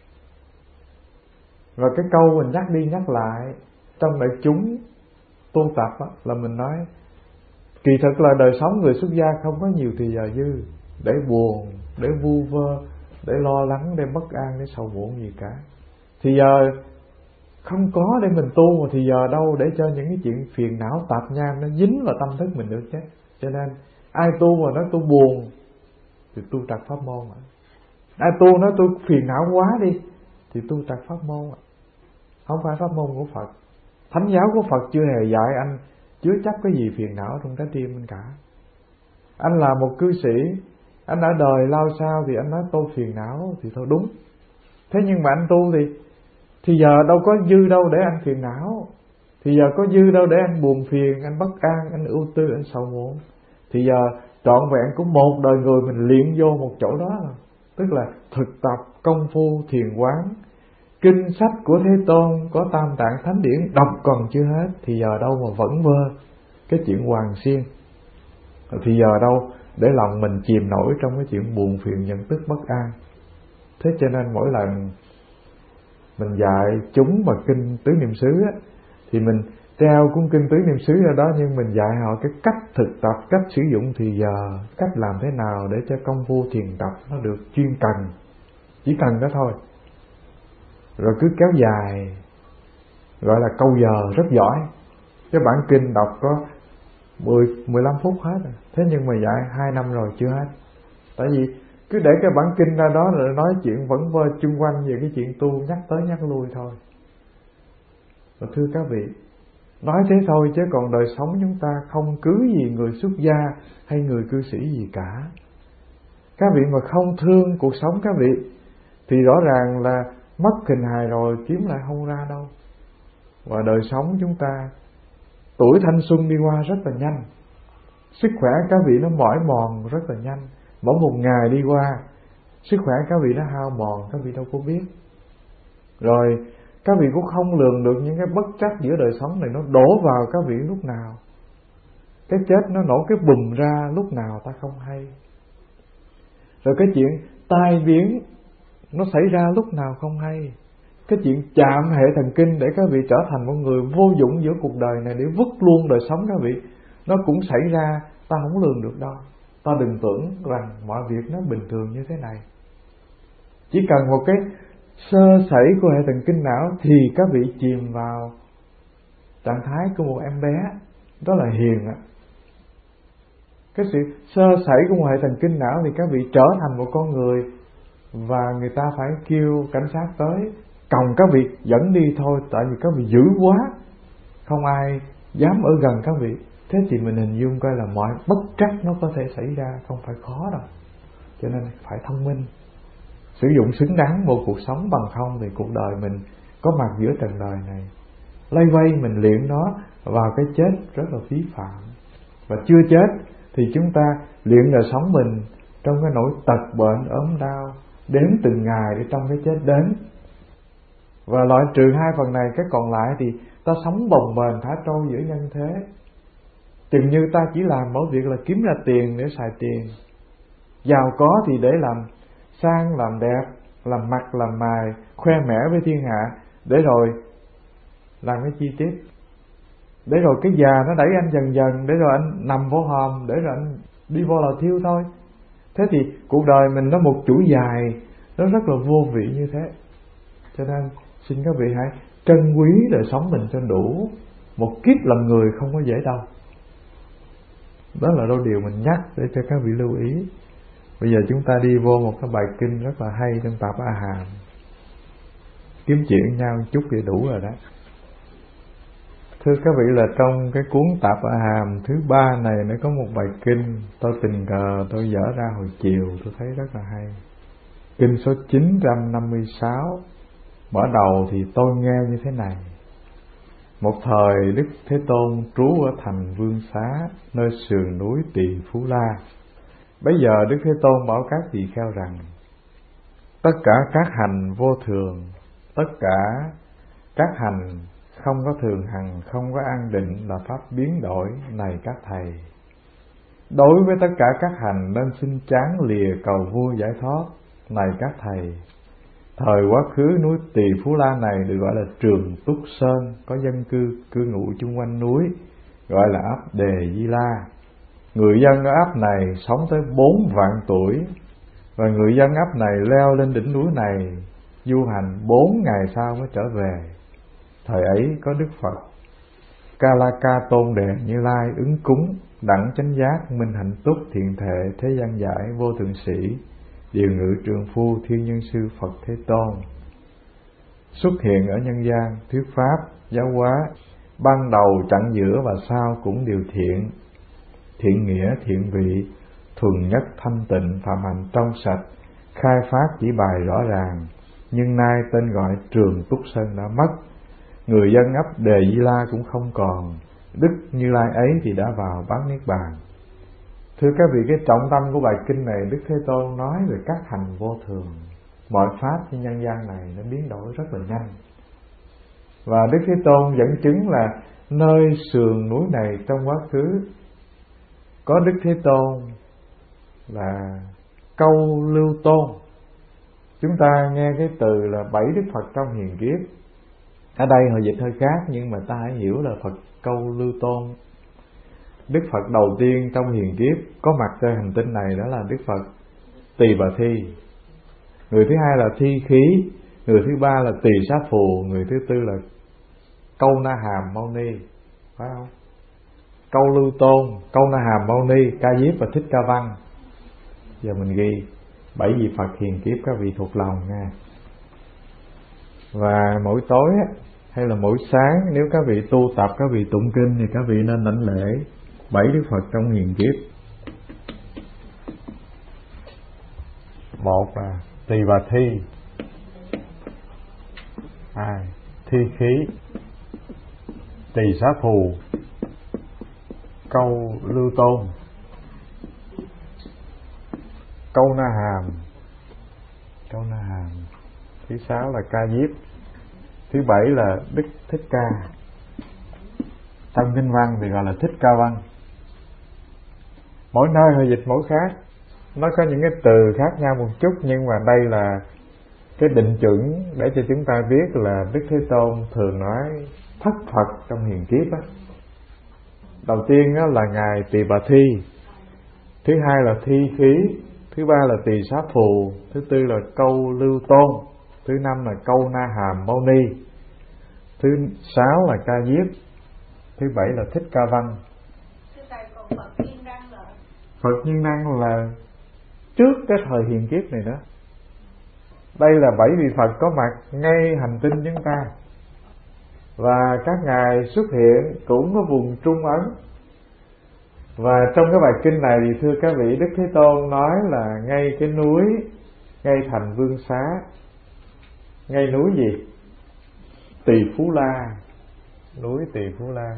Và cái câu mình nhắc đi nhắc lại trong đại chúng tu tập á, là mình nói kỳ thực là đời sống người xuất gia không có nhiều thì giờ dư để buồn, để vu vơ, để lo lắng, để bất an, để sầu muộn gì cả. Thì giờ không có để mình tu, mà thì giờ đâu để cho những cái chuyện phiền não tạp nham nó dính vào tâm thức mình được chứ. Cho nên ai tu mà nói tôi buồn thì tu trật pháp môn ạ. Ai tu nói tôi phiền não quá đi thì tu trật pháp môn ạ. Không phải pháp môn của Phật. Thánh giáo của Phật chưa hề dạy anh chứa chấp cái gì phiền não trong trái tim anh cả. Anh là một cư sĩ, anh ở đời lao sao thì anh nói tôi phiền não thì thôi đúng. Thế nhưng mà anh tu thì thì giờ đâu có dư đâu để anh phiền não. Thì giờ có dư đâu để anh buồn phiền, anh bất an, anh ưu tư, anh sầu muộn. Thì giờ trọn vẹn của một đời người mình luyện vô một chỗ đó rồi. Tức là thực tập công phu thiền quán. Kinh sách của Thế Tôn có Tam Tạng Thánh Điển đọc còn chưa hết, thì giờ đâu mà vẫn vơ cái chuyện hoàng xiên. Thì giờ đâu để lòng mình chìm nổi trong cái chuyện buồn phiền, giận tức, bất an. Thế cho nên mỗi lần mình dạy chúng mà kinh Tứ Niệm xứ á, thì mình treo cuốn kinh Tứ Niệm xứ ra đó, nhưng mình dạy họ cái cách thực tập, cách sử dụng thì giờ, cách làm thế nào để cho công phu thiền tập nó được chuyên cần. Chỉ cần đó thôi. Rồi cứ kéo dài, gọi là câu giờ rất giỏi. Cái bản kinh đọc có mười, mười lăm phút hết rồi. Thế nhưng mà dạy hai năm rồi chưa hết. Tại vì cứ để cái bản kinh ra đó rồi nói chuyện vẫn vơ chung quanh về cái chuyện tu, nhắc tới nhắc lui thôi. Và thưa các vị, nói thế thôi chứ còn đời sống chúng ta không cứ gì người xuất gia hay người cư sĩ gì cả. Các vị mà không thương cuộc sống các vị thì rõ ràng là mất hình hài rồi kiếm lại không ra đâu. Và đời sống chúng ta, tuổi thanh xuân đi qua rất là nhanh, sức khỏe các vị nó mỏi mòn rất là nhanh. Mỗi một ngày đi qua, sức khỏe các vị nó hao mòn, các vị đâu có biết. Rồi Các vị cũng không lường được những cái bất trắc giữa đời sống này nó đổ vào các vị lúc nào. Cái chết nó nổ cái bùm ra lúc nào ta không hay. Rồi cái chuyện tai biến nó xảy ra lúc nào không hay. Cái chuyện chạm hệ thần kinh để các vị trở thành một người vô dụng giữa cuộc đời này, để vứt luôn đời sống các vị, nó cũng xảy ra, ta không lường được đâu. Ta đừng tưởng rằng mọi việc nó bình thường như thế này. Chỉ cần một cái sơ sẩy của hệ thần kinh não thì các vị chìm vào trạng thái của một em bé, đó là hiền ạ. Cái sự sơ sẩy của một hệ thần kinh não thì các vị trở thành một con người, và người ta phải kêu cảnh sát tới còng các vị dẫn đi thôi, tại vì các vị dữ quá, không ai dám ở gần các vị. Thế thì mình hình dung coi là mọi bất trắc nó có thể xảy ra, không phải khó đâu. Cho nên phải thông minh, sử dụng xứng đáng một cuộc sống, bằng không thì cuộc đời mình có mặt giữa trần đời này lây vây mình luyện nó vào cái chết rất là phí phạm. Và chưa chết thì chúng ta luyện đời sống mình trong cái nỗi tật bệnh ốm đau, đếm từng ngày để trong cái chết đến. Và loại trừ hai phần này, cái còn lại thì ta sống bồng bềnh thả trôi giữa nhân thế. Chừng như ta chỉ làm mỗi việc là kiếm ra tiền để xài tiền, giàu có thì để làm sang làm đẹp, làm mặt làm mày, khoe mẽ với thiên hạ, để rồi làm cái chi tiết, để rồi cái già nó đẩy anh dần dần, để rồi anh nằm vô hòm, để rồi anh đi vô lò thiêu thôi. Thế thì cuộc đời mình nó một chuỗi dài, nó rất là vô vị như thế. Cho nên xin các vị hãy trân quý đời sống mình cho đủ. Một kiếp làm người không có dễ đâu. Đó là đôi điều mình nhắc để cho các vị lưu ý. Bây giờ chúng ta đi vô một cái bài kinh rất là hay trong Tạp A Hàm. Kiếm chuyện nhau chút thì đủ rồi đó. Thưa các vị, là trong cái cuốn Tạp A Hàm thứ ba này nó có một bài kinh tôi tình cờ tôi dở ra hồi chiều, tôi thấy rất là hay. Kinh số chín trăm năm mươi sáu, mở đầu thì tôi nghe như thế này: một thời Đức Thế Tôn trú ở thành Vương Xá, nơi sườn núi Tỳ Phú La. Bấy giờ Đức Thế Tôn bảo các tỳ kheo rằng: tất cả các hành vô thường, tất cả các hành không có thường hằng, không có an định, là pháp biến đổi này các thầy. Đối với tất cả các hành nên xin chán lìa cầu vua giải thoát này các thầy. Thời quá khứ núi Tỳ Phú La này được gọi là Trường Túc Sơn, có dân cư cư ngụ chung quanh núi, gọi là ấp Đề Di La. Người dân ở ấp này sống tới bốn vạn tuổi, và người dân ấp này leo lên đỉnh núi này du hành bốn ngày sau mới trở về. Thời ấy có Đức Phật Ca La Ca Tôn Đề Như Lai ứng cúng, đẳng chánh giác, minh hạnh túc, thiện thệ, thế gian giải, vô thượng sĩ, điều ngự trượng phu, thiên nhân sư Phật Thế Tôn, xuất hiện ở nhân gian, thuyết pháp, giáo hóa, ban đầu, chặng giữa và sau cũng đều thiện, thiện nghĩa, thiện vị, thuần nhất, thanh tịnh, phạm hạnh trong sạch, khai phát chỉ bài rõ ràng. Nhưng nay tên gọi Trường Túc Sơn đã mất, người dân ấp Đề Di La cũng không còn, Đức Như Lai ấy thì đã vào bát niết bàn. Thưa các vị, cái trọng tâm của bài kinh này, Đức Thế Tôn nói về các hành vô thường. Mọi pháp trên nhân gian này nó biến đổi rất là nhanh, và Đức Thế Tôn dẫn chứng là nơi sườn núi này trong quá khứ có Đức Thế Tôn là Câu Lưu Tôn. Chúng ta nghe cái từ là bảy Đức Phật trong hiền kiếp, ở đây họ dịch hơi khác, nhưng mà ta hãy hiểu là Phật Câu Lưu Tôn. Đức Phật đầu tiên trong hiền kiếp có mặt trên hành tinh này đó là Đức Phật Tỳ Bà Thi. Người thứ hai là Thi Khí, người thứ ba là Tỳ Xá Phù, người thứ tư là Câu Na Hàm Mâu Ni, phải không? Câu Lưu Tôn, Câu Na Hàm Mâu Ni, Ca Diếp và Thích Ca Văn. Giờ mình ghi bảy vị Phật hiền kiếp, các vị thuộc lòng nha. Và mỗi tối hay là mỗi sáng, nếu các vị tu tập, các vị tụng kinh, thì các vị nên đảnh lễ bảy Đức Phật trong hiền kiếp. Một là Tỳ Bà Thi, hai Thi Khí, Tỳ Xá Phù, Câu Lưu Tôn, Câu Na Hàm, Câu Na Hàm, thứ sáu là Ca Diếp, Thứ bảy là Đức Thích Ca. Trong kinh văn thì gọi là Thích Ca Văn. Mỗi nơi họ dịch mỗi khác, nó có những cái từ khác nhau một chút, nhưng mà đây là cái định chuẩn để cho chúng ta biết là Đức Thế Tôn thường nói thất Phật trong hiền kiếp á. Đầu tiên á là ngài Tỳ Bà Thi, thứ hai là Thi Khí, thứ ba là Tỳ Xá Phù, thứ tư là Câu Lưu Tôn, thứ năm là Câu Na Hàm Mâu Ni, thứ sáu là Ca Diếp, thứ bảy là Thích Ca Văn. Phật Nhiên Năng là trước cái thời hiền kiếp này đó. Đây là bảy vị Phật có mặt ngay hành tinh chúng ta, và các ngài xuất hiện cũng có vùng Trung Ấn. Và trong cái bài kinh này thì thưa các vị, Đức Thế Tôn nói là ngay cái núi, ngay thành Vương Xá, ngay núi gì? Tỳ Phú La, núi Tỳ Phú La.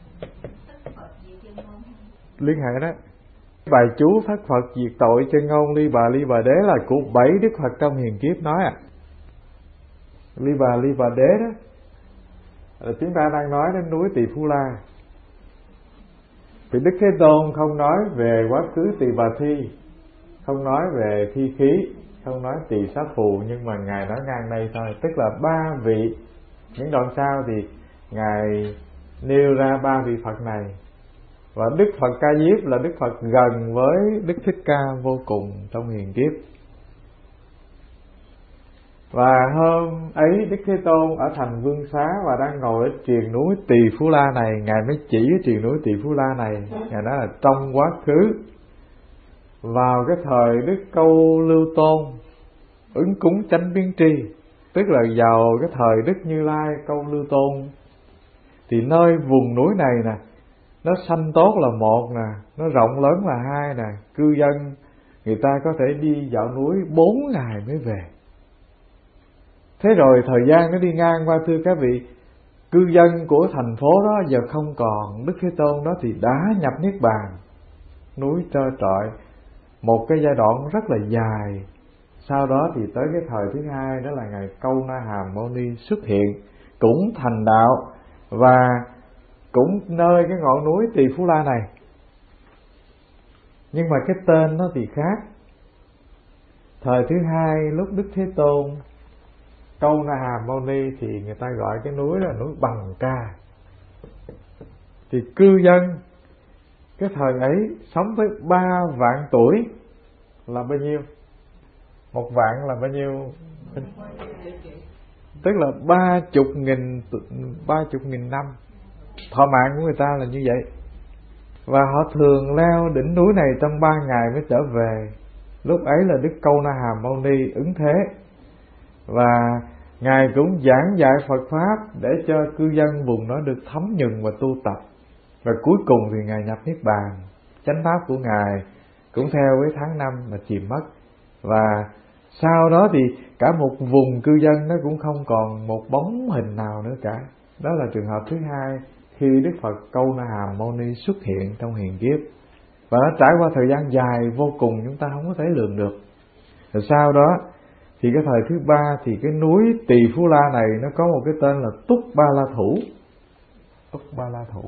Liên hệ đó. Bài chú thất Phật diệt tội chân ngôn ly bà ly bà đế là của bảy Đức Phật trong hiền kiếp nói à. Ly bà ly bà đế đó là chúng ta đang nói đến núi Tỳ Phú La. Thì Đức Thế Tôn không nói về quá khứ Tỳ Bà Thi, không nói về Thi Khí, không nói Tỳ Xá Phù, nhưng mà ngài nói ngang đây thôi. Tức là ba vị, những đoạn sau thì ngài nêu ra ba vị Phật này. Và Đức Phật Ca Diếp là Đức Phật gần với Đức Thích Ca vô cùng trong hiền kiếp. Và hôm ấy Đức Thế Tôn ở thành Vương Xá và đang ngồi ở triền núi Tỳ Phú La này. Ngài mới chỉ cái triền núi Tỳ Phú La này, ngài nói là trong quá khứ, vào cái thời Đức Câu Lưu Tôn ứng cúng chánh biến tri, tức là vào cái thời Đức Như Lai Câu Lưu Tôn, thì nơi vùng núi này nè, nó xanh tốt là một nè, nó rộng lớn là hai nè, cư dân người ta có thể đi dạo núi bốn ngày mới về. Thế rồi thời gian nó đi ngang qua, thưa các vị, cư dân của thành phố đó giờ không còn, Đức Thế Tôn đó thì đã nhập Niết Bàn, núi trơ trọi, một cái giai đoạn rất là dài. Sau đó thì tới cái thời thứ hai, đó là ngài Câu Na Hàm Mâu Ni xuất hiện, cũng thành đạo và cũng nơi cái ngọn núi Tỳ Phú La này. Nhưng mà cái tên nó thì khác. Thời thứ hai, lúc Đức Thế Tôn Câu Na Hàm Mâu Ni thì người ta gọi cái núi là núi Bằng Ca. Thì cư dân cái thời ấy sống tới ba vạn tuổi là bao nhiêu? Một vạn là bao nhiêu? Tức là ba chục nghìn ba chục nghìn năm. Thọ mạng của người ta là như vậy. Và họ thường leo đỉnh núi này trong ba ngày mới trở về. Lúc ấy là Đức Câu Na Hàm Mâu Ni ứng thế, và ngài cũng giảng dạy Phật pháp để cho cư dân vùng đó được thấm nhuần và tu tập. Và cuối cùng thì ngài nhập Niết Bàn. Chánh pháp của ngài cũng theo với tháng năm mà chìm mất. Và sau đó thì cả một vùng cư dân nó cũng không còn một bóng hình nào nữa cả. Đó là trường hợp thứ hai khi Đức Phật Câu Na Hàm Mâu Ni xuất hiện trong hiền kiếp. Và nó trải qua thời gian dài vô cùng, chúng ta không có thể lường được. Rồi sau đó thì cái thời thứ ba thì cái núi Tỳ Phú La này nó có một cái tên là Túc Ba La Thủ. Túc Ba La Thủ.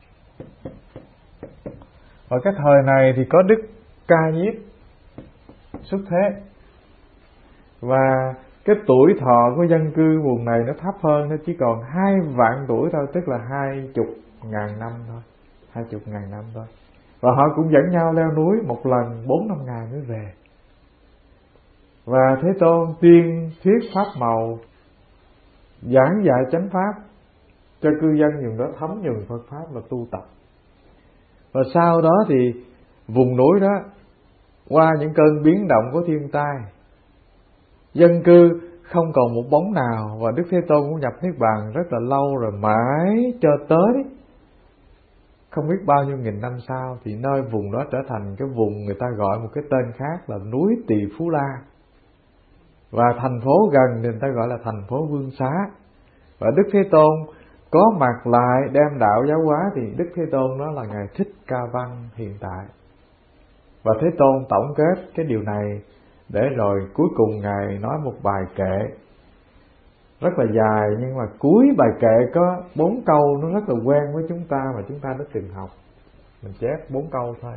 Ở cái thời này thì có Đức Ca Diếp xuất thế. Và cái tuổi thọ của dân cư vùng này nó thấp hơn, nó chỉ còn hai vạn tuổi thôi, tức là hai chục ngàn năm thôi, hai chục ngàn năm thôi. Và họ cũng dẫn nhau leo núi một lần bốn năm ngày mới về. Và Thế Tôn tuyên thuyết pháp màu, giảng dạy chánh pháp cho cư dân vùng đó thấm nhuần Phật pháp và tu tập. Và sau đó thì vùng núi đó qua những cơn biến động của thiên tai, dân cư không còn một bóng nào, và Đức Thế Tôn cũng nhập Niết Bàn rất là lâu rồi, mãi cho tới không biết bao nhiêu nghìn năm sau thì nơi vùng đó trở thành cái vùng người ta gọi một cái tên khác là núi Tỳ Phú La. Và thành phố gần thì người ta gọi là thành phố Vương Xá. Và Đức Thế Tôn có mặt lại đem đạo giáo hóa thì Đức Thế Tôn đó là ngài Thích Ca Văn hiện tại. Và Thế Tôn tổng kết cái điều này để rồi cuối cùng ngài nói một bài kệ rất là dài, nhưng mà cuối bài kệ có bốn câu nó rất là quen với chúng ta mà chúng ta đã từng học. Mình chép bốn câu thôi.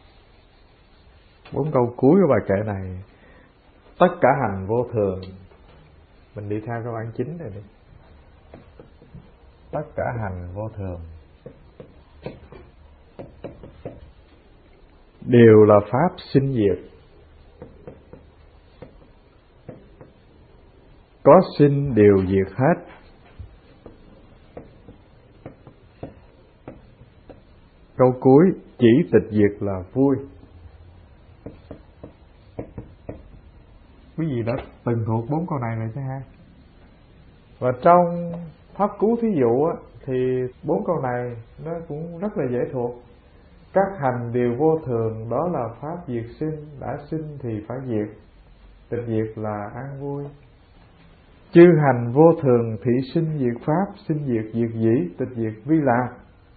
Bốn câu cuối của bài kệ này: tất cả hành vô thường. Mình đi theo câu bản chính này đi. Tất cả hành vô thường, đều là pháp sinh diệt. Có sinh đều diệt hết. Câu cuối: chỉ tịch diệt là vui. Quý vị đã từng thuộc bốn câu này rồi chứ ha? Và trong pháp cú thí dụ á, thì bốn câu này nó cũng rất là dễ thuộc. Các hành đều vô thường, đó là pháp diệt sinh. Đã sinh thì phải diệt. Tịch diệt là an vui. Chư hành vô thường, thị sinh diệt pháp. Sinh diệt diệt dĩ, tịch diệt vi lạc.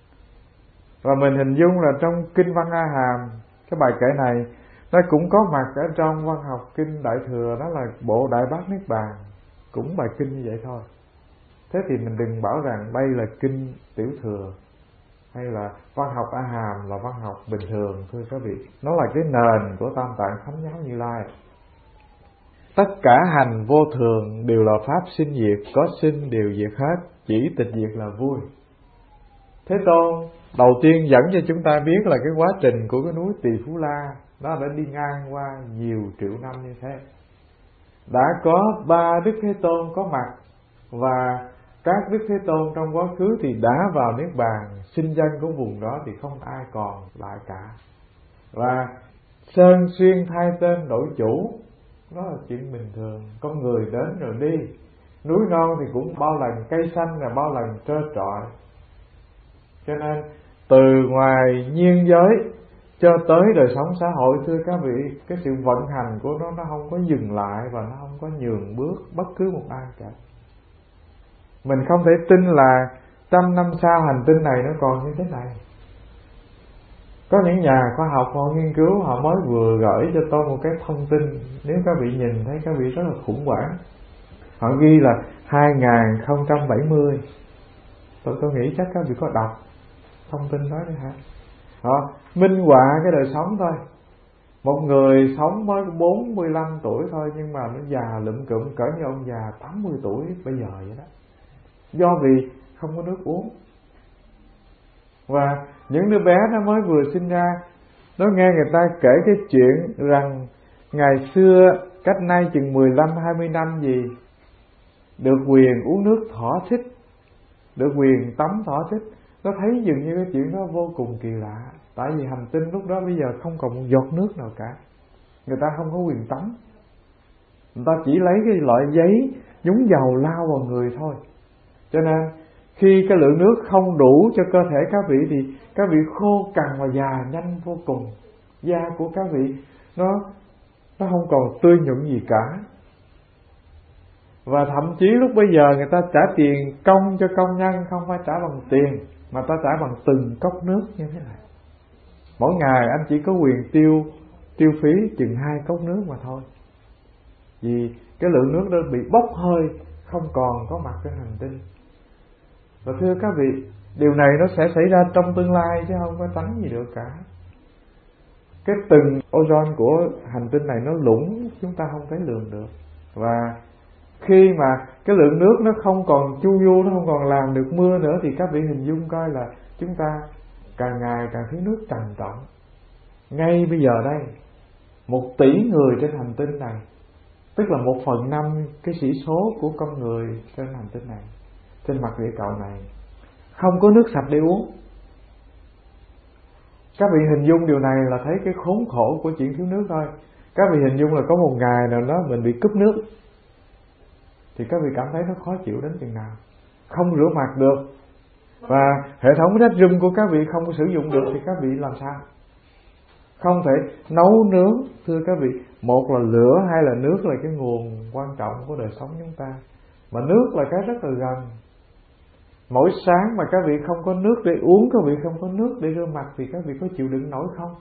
Và mình hình dung là trong Kinh Văn A Hàm, cái bài kệ này nó cũng có mặt ở trong văn học Kinh Đại Thừa, đó là bộ Đại Bát Niết Bàn, cũng bài kinh như vậy thôi. Thế thì mình đừng bảo rằng đây là Kinh Tiểu Thừa hay là văn học A Hàm là văn học bình thường. Thưa các vị, nó là cái nền của Tam Tạng Thánh Giáo Như Lai. Tất cả hành vô thường đều là pháp sinh diệt. Có sinh đều diệt hết. Chỉ tịch diệt là vui. Thế Tôn đầu tiên dẫn cho chúng ta biết là cái quá trình của cái núi Tỳ Phú La nó đã đi ngang qua nhiều triệu năm như thế. Đã có ba Đức Thế Tôn có mặt, và các Đức Thế Tôn trong quá khứ thì đã vào Niết Bàn. Sinh dân của vùng đó thì không ai còn lại cả. Và sơn xuyên thay tên đổi chủ, đó là chuyện bình thường. Con người đến rồi đi. Núi non thì cũng bao lần cây xanh, là bao lần trơ trọi. Cho nên từ ngoài nhiên giới cho tới đời sống xã hội, thưa các vị, cái sự vận hành của nó nó không có dừng lại và nó không có nhường bước bất cứ một ai cả. Mình không thể tin là trăm năm sau hành tinh này nó còn như thế này. Có những nhà khoa học họ nghiên cứu, họ mới vừa gửi cho tôi một cái thông tin, nếu các vị nhìn thấy các vị rất là khủng hoảng. Họ ghi là hai không bảy không. Tôi tôi nghĩ chắc các vị có đọc thông tin đó đấy hả? Họ minh họa cái đời sống thôi. Một người sống mới bốn mươi lăm tuổi thôi, nhưng mà nó già lụm cụm cỡ như ông già tám mươi tuổi bây giờ vậy đó. Do vì không có nước uống. Và những đứa bé nó mới vừa sinh ra, nó nghe người ta kể cái chuyện rằng ngày xưa cách nay chừng mười lăm hai mươi năm gì, được quyền uống nước thỏa thích, được quyền tắm thỏa thích. Nó thấy dường như cái chuyện đó vô cùng kỳ lạ. Tại vì hành tinh lúc đó bây giờ không còn một giọt nước nào cả. Người ta không có quyền tắm. Người ta chỉ lấy cái loại giấy nhúng dầu lao vào người thôi. Cho nên khi cái lượng nước không đủ cho cơ thể các vị thì các vị khô cằn và già nhanh vô cùng. Da của các vị nó nó không còn tươi nhuận gì cả. Và thậm chí lúc bây giờ người ta trả tiền công cho công nhân, không phải trả bằng tiền, mà ta trả bằng từng cốc nước như thế này. Mỗi ngày anh chỉ có quyền tiêu tiêu phí chừng hai cốc nước mà thôi. Vì cái lượng nước đó bị bốc hơi, không còn có mặt trên hành tinh. Và thưa các vị, điều này nó sẽ xảy ra trong tương lai chứ không có tránh gì được cả. Cái tầng ozone của hành tinh này nó lũng, chúng ta không thể lường được. Và khi mà cái lượng nước nó không còn chu du, nó không còn làm được mưa nữa, thì các vị hình dung coi là chúng ta càng ngày càng thiếu nước trầm trọng. Ngay bây giờ đây, một tỷ người trên hành tinh này, tức là một phần năm cái sĩ số của con người trên hành tinh này, trên mặt địa cầu này, không có nước sạch để uống. Các vị hình dung điều này là thấy cái khốn khổ của chuyện thiếu nước thôi. Các vị hình dung là có một ngày nào đó mình bị cúp nước, thì các vị cảm thấy nó khó chịu đến chừng nào. Không rửa mặt được, và hệ thống rách rưm của các vị không có sử dụng được, thì các vị làm sao? Không thể nấu nướng. Thưa các vị, một là lửa, hai là nước là cái nguồn quan trọng của đời sống chúng ta. Mà nước là cái rất là gần. Mỗi sáng mà các vị không có nước để uống, các vị không có nước để rửa mặt, thì các vị có chịu đựng nổi không?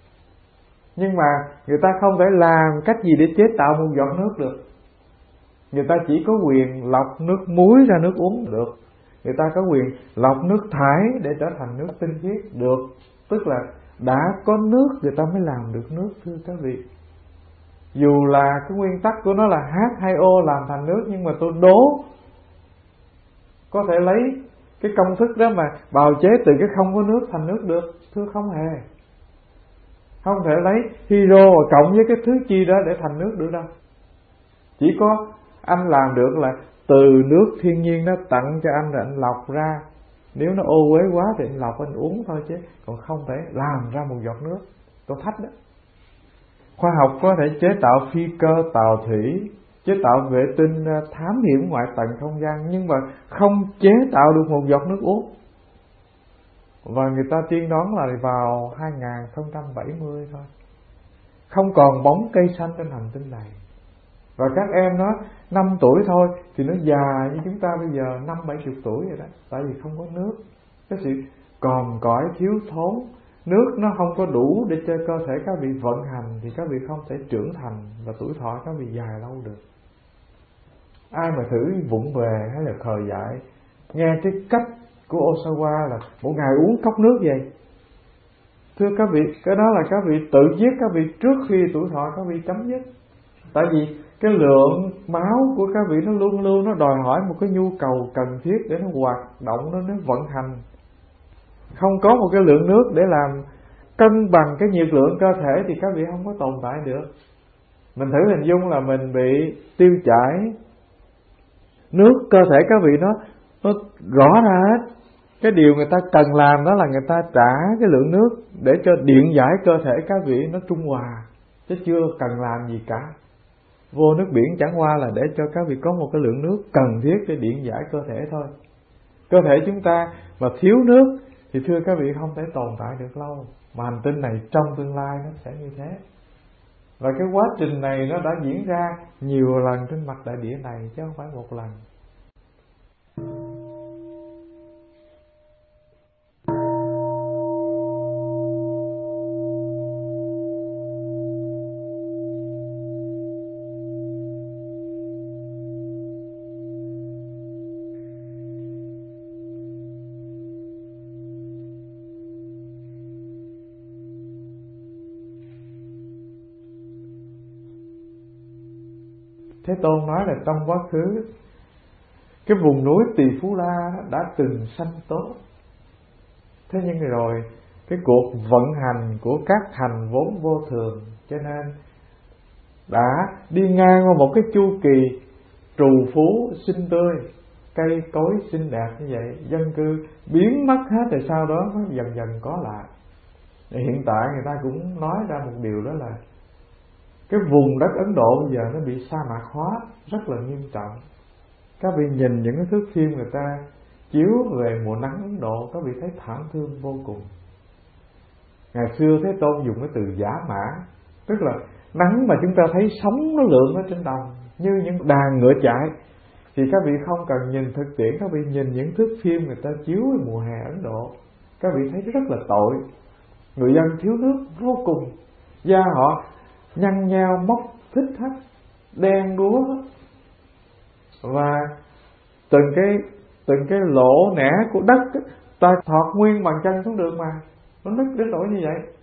Nhưng mà người ta không thể làm cách gì để chế tạo một giọt nước được. Người ta chỉ có quyền lọc nước muối ra nước uống được. Người ta có quyền lọc nước thải để trở thành nước tinh khiết được. Tức là đã có nước người ta mới làm được nước, thưa các vị. Dù là cái nguyên tắc của nó là H hai O làm thành nước, nhưng mà tôi đố có thể lấy cái công thức đó mà bào chế từ cái không có nước thành nước được, thưa không hề. Không thể lấy hydro và cộng với cái thứ chi đó để thành nước được đâu. Chỉ có anh làm được là từ nước thiên nhiên nó tặng cho anh rồi anh lọc ra. Nếu nó ô uế quá thì anh lọc anh uống thôi, chứ còn không thể làm ra một giọt nước. Tôi thách đó. Khoa học có thể chế tạo phi cơ, tàu thủy, chế tạo vệ tinh thám hiểm ngoại tầng không gian, nhưng mà không chế tạo được một giọt nước uống. Và người ta tiên đoán là vào hai không bảy mươi thôi, không còn bóng cây xanh trên hành tinh này. Và các em nó năm tuổi thôi thì nó già như chúng ta bây giờ năm bảy chục tuổi vậy đó. Tại vì không có nước, cái sự còm cõi thiếu thốn, nước nó không có đủ để cho cơ thể các vị vận hành, thì các vị không thể trưởng thành và tuổi thọ các vị dài lâu được. Ai mà thử vụng về hay là khờ dại nghe cái cách của Osawa là một ngày uống cốc nước vậy, thưa các vị, cái đó là các vị tự giết các vị trước khi tuổi thọ các vị chấm dứt. Tại vì cái lượng máu của các vị nó luôn luôn nó đòi hỏi một cái nhu cầu cần thiết để nó hoạt động, nó nó vận hành. Không có một cái lượng nước để làm cân bằng cái nhiệt lượng cơ thể thì các vị không có tồn tại được. Mình thử hình dung là mình bị tiêu chảy, nước cơ thể các vị nó nó rõ ra hết. Cái điều người ta cần làm đó là người ta trả cái lượng nước để cho điện giải cơ thể các vị nó trung hòa, chứ chưa cần làm gì cả. Vô nước biển chẳng qua là để cho các vị có một cái lượng nước cần thiết để điện giải cơ thể thôi. Cơ thể chúng ta mà thiếu nước thì thưa các vị không thể tồn tại được lâu. Mà hành tinh này trong tương lai nó sẽ như thế. Và cái quá trình này nó đã diễn ra nhiều lần trên mặt đại địa này chứ không phải một lần. Thế Tôn nói là trong quá khứ cái vùng núi Tỳ Phú La đã từng sanh tốt. Thế nhưng rồi cái cuộc vận hành của các thành vốn vô thường, cho nên đã đi ngang qua một cái chu kỳ trù phú xinh tươi, cây cối xinh đẹp như vậy, dân cư biến mất hết, rồi sau đó nó dần dần có lại. Hiện tại người ta cũng nói ra một điều đó là cái vùng đất Ấn Độ bây giờ nó bị sa mạc hóa rất là nghiêm trọng. Các vị nhìn những cái thước phim người ta chiếu về mùa nắng Ấn Độ, các vị thấy thảm thương vô cùng. Ngày xưa Thế Tôn dùng cái từ giả mã, tức là nắng mà chúng ta thấy sóng nó lượn ở trên đồng như những đàn ngựa chạy. Thì các vị không cần nhìn thực tiễn, các vị nhìn những thước phim người ta chiếu về mùa hè Ấn Độ, các vị thấy rất là tội. Người dân thiếu nước vô cùng, da họ nhăn nhao, mốc thích thắt, đen đúa, và từng cái từng cái lỗ nẻ của đất ta thọt nguyên bàn chân xuống được mà nó nứt đến nỗi như vậy.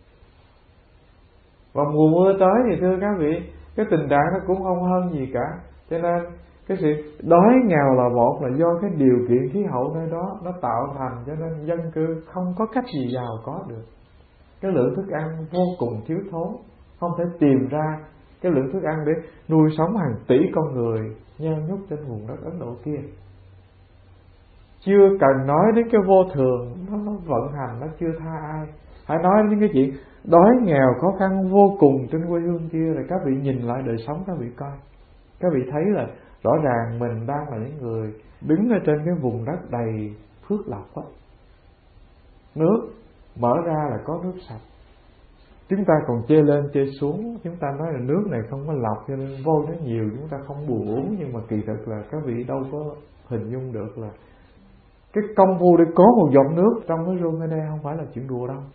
Và mùa mưa tới thì thưa các vị, cái tình trạng nó cũng không hơn gì cả. Cho nên cái sự đói nghèo là một là do cái điều kiện khí hậu nơi đó nó tạo thành, cho nên dân cư không có cách gì giàu có được. Cái lượng thức ăn vô cùng thiếu thốn, không thể tìm ra cái lượng thức ăn để nuôi sống hàng tỷ con người nheo nhúc trên vùng đất Ấn Độ kia. Chưa cần nói đến cái vô thường nó, nó vận hành, nó chưa tha ai. Hãy nói đến cái chuyện đói nghèo khó khăn vô cùng trên quê hương kia, rồi các vị nhìn lại đời sống các vị coi. Các vị thấy là rõ ràng mình đang là những người đứng ở trên cái vùng đất đầy phước lộc á. Nước mở ra là có nước sạch. Chúng ta còn chê lên chê xuống, chúng ta nói là nước này không có lọc cho nên vô nó nhiều, chúng ta không buồn uống. Nhưng mà kỳ thực là các vị đâu có hình dung được là cái công phu để có một giọt nước trong cái room ở đây không phải là chuyện đùa đâu.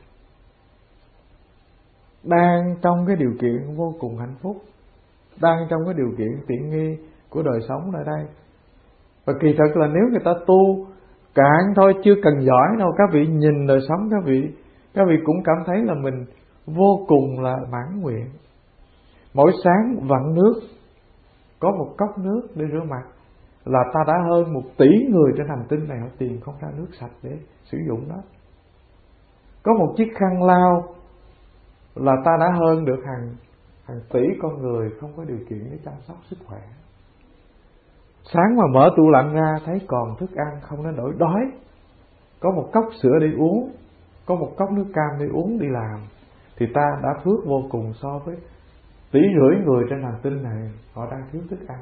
Đang trong cái điều kiện vô cùng hạnh phúc, đang trong cái điều kiện tiện nghi, của đời sống ở đây. Và kỳ thực là nếu người ta tu cạn thôi, chưa cần giỏi đâu, các vị nhìn đời sống các vị, các vị cũng cảm thấy là mình vô cùng là mãn nguyện. Mỗi sáng vặn nước, có một cốc nước để rửa mặt là ta đã hơn một tỷ người trên hành tinh này họ tìm không ra nước sạch để sử dụng đó. Có một chiếc khăn lau là ta đã hơn được hàng hàng tỷ con người không có điều kiện để chăm sóc sức khỏe. Sáng mà mở tủ lạnh ra thấy còn thức ăn không đến nỗi đói, có một cốc sữa để uống, có một cốc nước cam để uống đi làm, thì ta đã phước vô cùng so với tỷ rưỡi người trên hành tinh này họ đang thiếu thức ăn.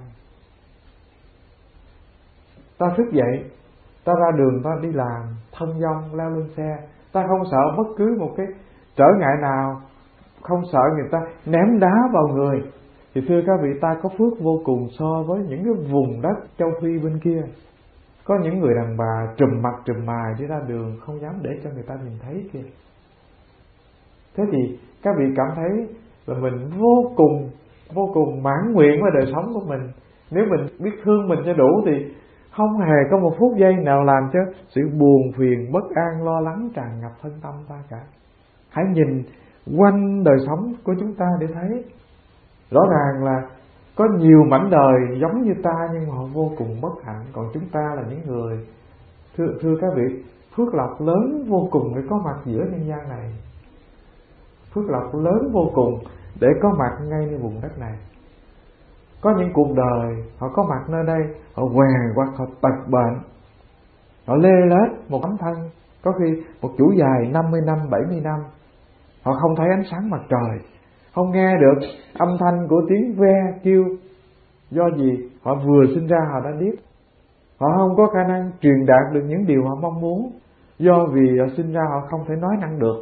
Ta thức dậy, ta ra đường ta đi làm, thân dong leo lên xe, ta không sợ bất cứ một cái trở ngại nào, không sợ người ta ném đá vào người, thì thưa các vị, ta có phước vô cùng so với những cái vùng đất châu Phi bên kia. Có những người đàn bà trùm mặt trùm mày đi ra đường không dám để cho người ta nhìn thấy kia. Thế thì các vị cảm thấy là mình vô cùng vô cùng mãn nguyện với đời sống của mình. Nếu mình biết thương mình cho đủ thì không hề có một phút giây nào làm cho sự buồn phiền, bất an, lo lắng tràn ngập thân tâm ta cả. Hãy nhìn quanh đời sống của chúng ta để thấy rõ ràng là có nhiều mảnh đời giống như ta nhưng mà họ vô cùng bất hạnh. Còn chúng ta là những người, thưa, thưa các vị, phước lộc lớn vô cùng để có mặt giữa nhân gian này. Phước lộc lớn vô cùng để có mặt ngayในvùng đất này. Có những cuộc đời họ có mặt nơi đây, họ què hoặc họ tật bệnh, họ lê lết một tấm thân, có khi một chuỗi dài năm mươi năm, bảy mươi năm, họ không thấy ánh sáng mặt trời, không nghe được âm thanh của tiếng ve kêu. Do gì? Họ vừa sinh ra họ đã biết. Họ không có khả năng truyền đạt được những điều họ mong muốn, do vì họ sinh ra họ không thể nói năng được.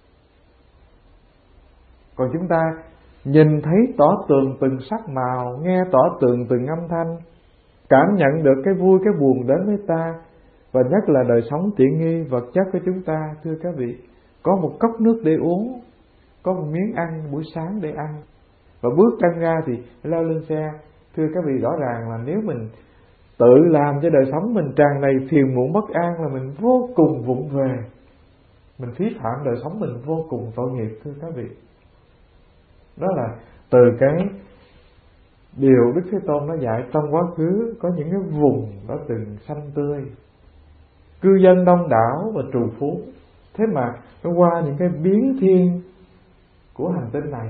Còn chúng ta nhìn thấy tỏ tường từng sắc màu, nghe tỏ tường từng âm thanh, cảm nhận được cái vui cái buồn đến với ta, và nhất là đời sống tiện nghi vật chất của chúng ta. Thưa các vị, có một cốc nước để uống, có một miếng ăn buổi sáng để ăn, và bước chân ra thì leo lên xe. Thưa các vị, rõ ràng là nếu mình tự làm cho đời sống mình tràn đầy phiền muộn bất an là mình vô cùng vụng về, mình phí phạm đời sống mình vô cùng tội nghiệp. Thưa các vị, đó là từ cái điều Đức Thế Tôn nó dạy trong quá khứ có những cái vùng đã từng xanh tươi, cư dân đông đảo và trù phú. Thế mà nó qua những cái biến thiên của hành tinh này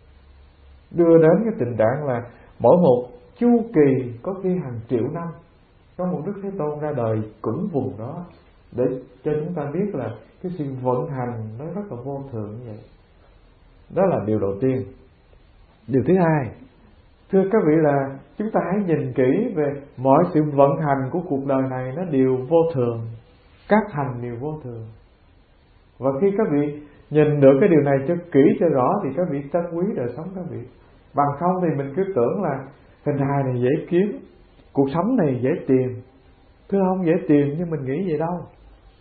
đưa đến cái tình trạng là mỗi một chu kỳ có khi hàng triệu năm có một Đức Thế Tôn ra đời cũng vùng đó, để cho chúng ta biết là cái sự vận hành nó rất là vô thường như vậy. Đó là điều đầu tiên. Điều thứ hai, thưa các vị, là chúng ta hãy nhìn kỹ về mọi sự vận hành của cuộc đời này, nó đều vô thường, các hành đều vô thường. Và khi các vị nhìn được cái điều này cho kỹ cho rõ thì các vị trân quý đời sống các vị. Bằng không thì mình cứ tưởng là hình hài này dễ kiếm, cuộc sống này dễ tìm. Thưa, không dễ tìm nhưng mình nghĩ vậy đâu.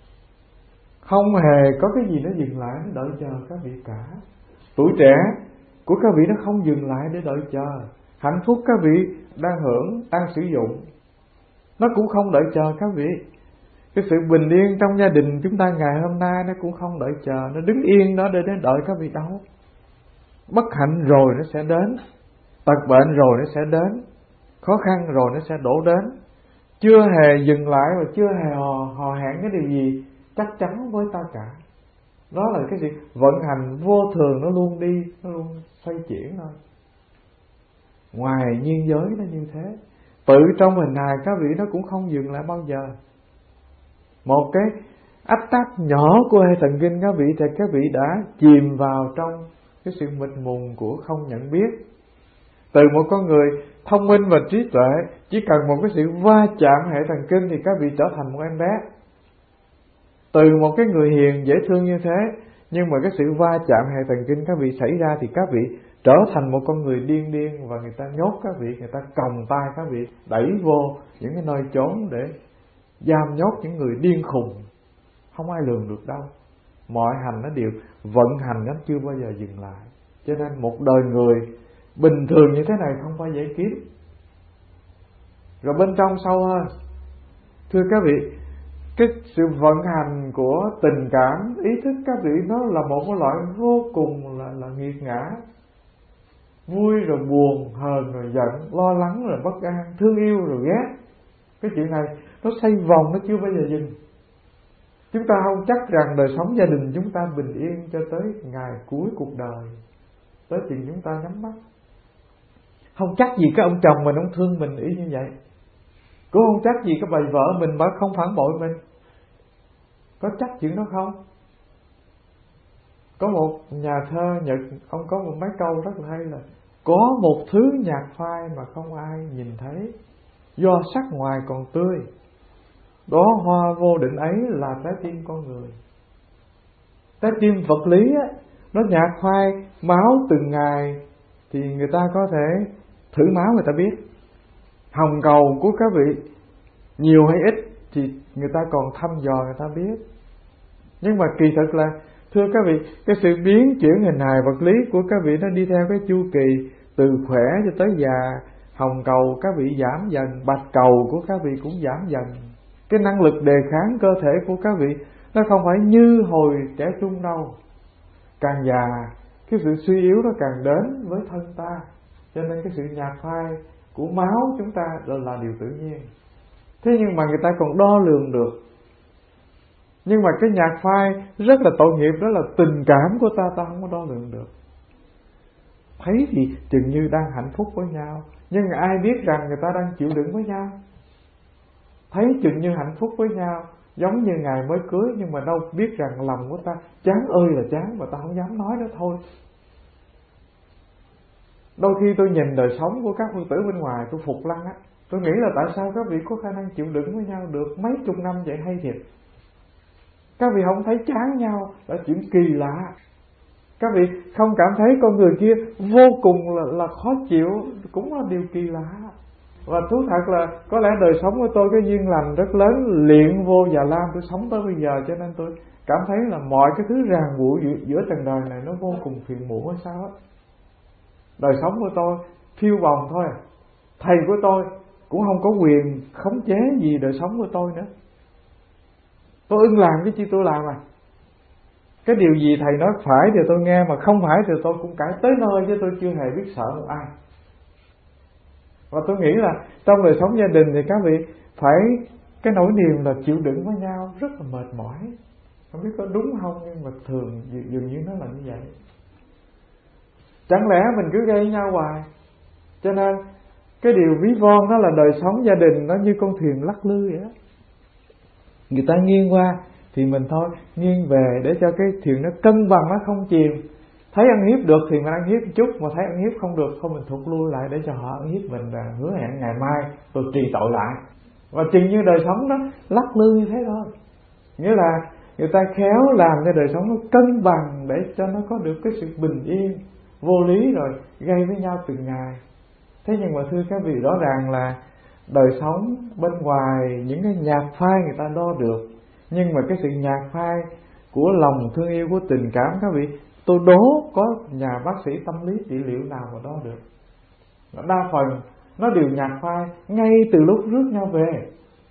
Không hề có cái gì nó dừng lại, nó đợi chờ các vị cả. Tuổi trẻ của các vị nó không dừng lại để đợi chờ. Hạnh phúc các vị đang hưởng, đang sử dụng, nó cũng không đợi chờ các vị. Cái sự bình yên trong gia đình chúng ta ngày hôm nay nó cũng không đợi chờ, nó đứng yên đó để đến đợi các vị đâu. Bất hạnh rồi nó sẽ đến, tật bệnh rồi nó sẽ đến, khó khăn rồi nó sẽ đổ đến. Chưa hề dừng lại và chưa hề hò, hò hẹn cái điều gì chắc chắn với ta cả. Đó là cái sự vận hành vô thường, nó luôn đi, nó luôn xoay chuyển thôi. Ngoài nhiên giới nó như thế, tự trong hình hài các vị nó cũng không dừng lại bao giờ. Một cái ách tắc nhỏ của hệ thần kinh các vị thì các vị đã chìm vào trong cái sự mịt mùng của không nhận biết. Từ một con người thông minh và trí tuệ, chỉ cần một cái sự va chạm hệ thần kinh thì các vị trở thành một em bé. Từ một cái người hiền dễ thương như thế, nhưng mà cái sự va chạm hệ thần kinh các vị xảy ra thì các vị trở thành một con người điên điên, và người ta nhốt các vị, người ta còng tay các vị, đẩy vô những cái nơi trốn để giam nhốt những người điên khùng. Không ai lường được đâu. Mọi hành nó đều vận hành, nó chưa bao giờ dừng lại. Cho nên một đời người bình thường như thế này không phải dễ kiếm. rồi bên trong sâu hơn. Thưa các vị, cái sự vận hành của tình cảm, ý thức các vị, nó là một cái loại vô cùng là, là nghiệt ngã. Vui rồi buồn, hờn rồi giận, lo lắng rồi bất an, thương yêu rồi ghét. Cái chuyện này nó xoay vòng, nó chưa bao giờ dừng. Chúng ta không chắc rằng đời sống gia đình chúng ta bình yên cho tới ngày cuối cuộc đời, tới chừng chúng ta nhắm mắt. Không chắc gì cái ông chồng mình ông thương mình ý như vậy, cũng không chắc gì cái bà vợ mình bà không phản bội mình. Có chắc chuyện đó không? Có một nhà thơ Nhật, ông có một mấy câu rất là hay là: có một thứ nhạt phai mà không ai nhìn thấy, do sắc ngoài còn tươi, đó hoa vô định ấy là trái tim con người. Trái tim vật lý á, nó nhạt phai máu từng ngày thì người ta có thể thử máu người ta biết. Hồng cầu của các vị nhiều hay ít thì người ta còn thăm dò người ta biết. Nhưng mà kỳ thực là, thưa các vị, cái sự biến chuyển hình hài vật lý của các vị nó đi theo cái chu kỳ từ khỏe cho tới già. Hồng cầu các vị giảm dần, bạch cầu của các vị cũng giảm dần. Cái năng lực đề kháng cơ thể của các vị nó không phải như hồi trẻ trung đâu. Càng già, cái sự suy yếu nó càng đến với thân ta. Cho nên cái sự nhạt phai của máu chúng ta là điều tự nhiên. Thế nhưng mà người ta còn đo lường được. Nhưng mà cái nhạt phai rất là tội nghiệp, đó là tình cảm của ta, ta không có đo lường được. Thấy thì chừng như đang hạnh phúc với nhau, nhưng ai biết rằng người ta đang chịu đựng với nhau. Thấy chừng như hạnh phúc với nhau, giống như ngày mới cưới, nhưng mà đâu biết rằng lòng của ta chán ơi là chán, mà ta không dám nói nữa thôi. Đôi khi tôi nhìn đời sống của các Phật tử bên ngoài, tôi phục lăng á. Tôi nghĩ là tại sao các vị có khả năng chịu đựng với nhau được mấy chục năm vậy, hay thiệt. Các vị không thấy chán nhau là chuyện kỳ lạ. Các vị không cảm thấy con người kia vô cùng là, là khó chịu cũng là điều kỳ lạ. Và thú thật là có lẽ đời sống của tôi cái duyên lành rất lớn, luyện vô Già Lam tôi sống tới bây giờ, cho nên tôi cảm thấy là mọi cái thứ ràng buộc giữa, giữa trần đời này nó vô cùng phiền muộn hay sao á. Đời sống của tôi phiêu bồng thôi. Thầy của tôi cũng không có quyền khống chế gì đời sống của tôi nữa. Tôi ưng làm cái chi tôi làm à. Cái điều gì thầy nói phải thì tôi nghe, mà không phải thì tôi cũng cãi tới nơi, chứ tôi chưa hề biết sợ một ai. Và tôi nghĩ là trong đời sống gia đình thì các vị phải cái nỗi niềm là chịu đựng với nhau rất là mệt mỏi. Không biết có đúng không, nhưng mà thường dường như nó là như vậy. Chẳng lẽ mình cứ gây nhau hoài. Cho nên cái điều ví von đó là đời sống gia đình nó như con thuyền lắc lư vậy đó. Người ta nghiêng qua thì mình thôi nghiêng về để cho cái thuyền nó cân bằng, nó không chìm. Thấy ăn hiếp được thì mình ăn hiếp một chút, mà thấy ăn hiếp không được thôi mình thụt lui lại để cho họ ăn hiếp mình, và hứa hẹn ngày mai tôi trì tội lại. Và chừng như đời sống đó lắc lư như thế thôi. Nghĩa là người ta khéo làm cho đời sống nó cân bằng để cho nó có được cái sự bình yên, vô lý rồi gây với nhau từng ngày. Thế nhưng mà thưa các vị, rõ ràng là đời sống bên ngoài những cái nhạt phai người ta đo được, nhưng mà cái sự nhạt phai của lòng thương yêu, của tình cảm, các vị, tôi đố có nhà bác sĩ tâm lý trị liệu nào mà đo được. Đa phần nó đều nhạt phai ngay từ lúc rước nhau về.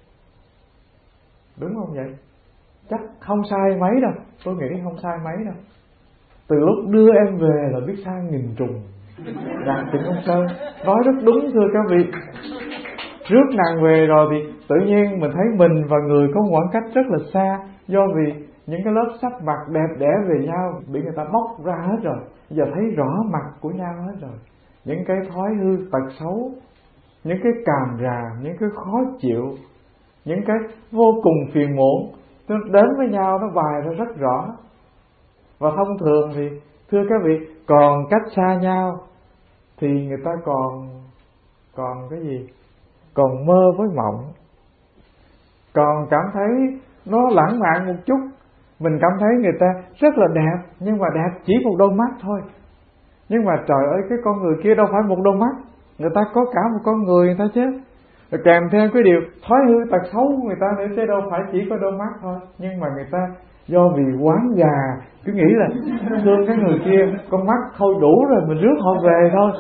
Đúng không vậy? Chắc không sai mấy đâu, tôi nghĩ không sai mấy đâu. Từ lúc đưa em về là biết sang nghìn trùng. Đặng Trịnh Công Sơn nói rất đúng thưa các vị. Rước nàng về rồi thì tự nhiên mình thấy mình và người có khoảng cách rất là xa, do vì những cái lớp sắc mặt đẹp đẽ về nhau bị người ta bóc ra hết rồi. Giờ thấy rõ mặt của nhau hết rồi. Những cái thói hư tật xấu, những cái càm ràm, những cái khó chịu, những cái vô cùng phiền muộn, nó đến với nhau nó bày ra rất rõ. Và thông thường thì thưa các vị, còn cách xa nhau thì người ta còn còn cái gì? Còn mơ với mộng, còn cảm thấy nó lãng mạn một chút. Mình cảm thấy người ta rất là đẹp, nhưng mà đẹp chỉ một đôi mắt thôi. Nhưng mà trời ơi, cái con người kia đâu phải một đôi mắt, người ta có cả một con người người ta chứ. Rồi kèm theo cái điều thói hư tật xấu của người ta nữa, chứ đâu phải chỉ có đôi mắt thôi. Nhưng mà người ta do vì quán gà cứ nghĩ là thương cái người kia, con mắt thôi đủ rồi, mình rước họ về thôi.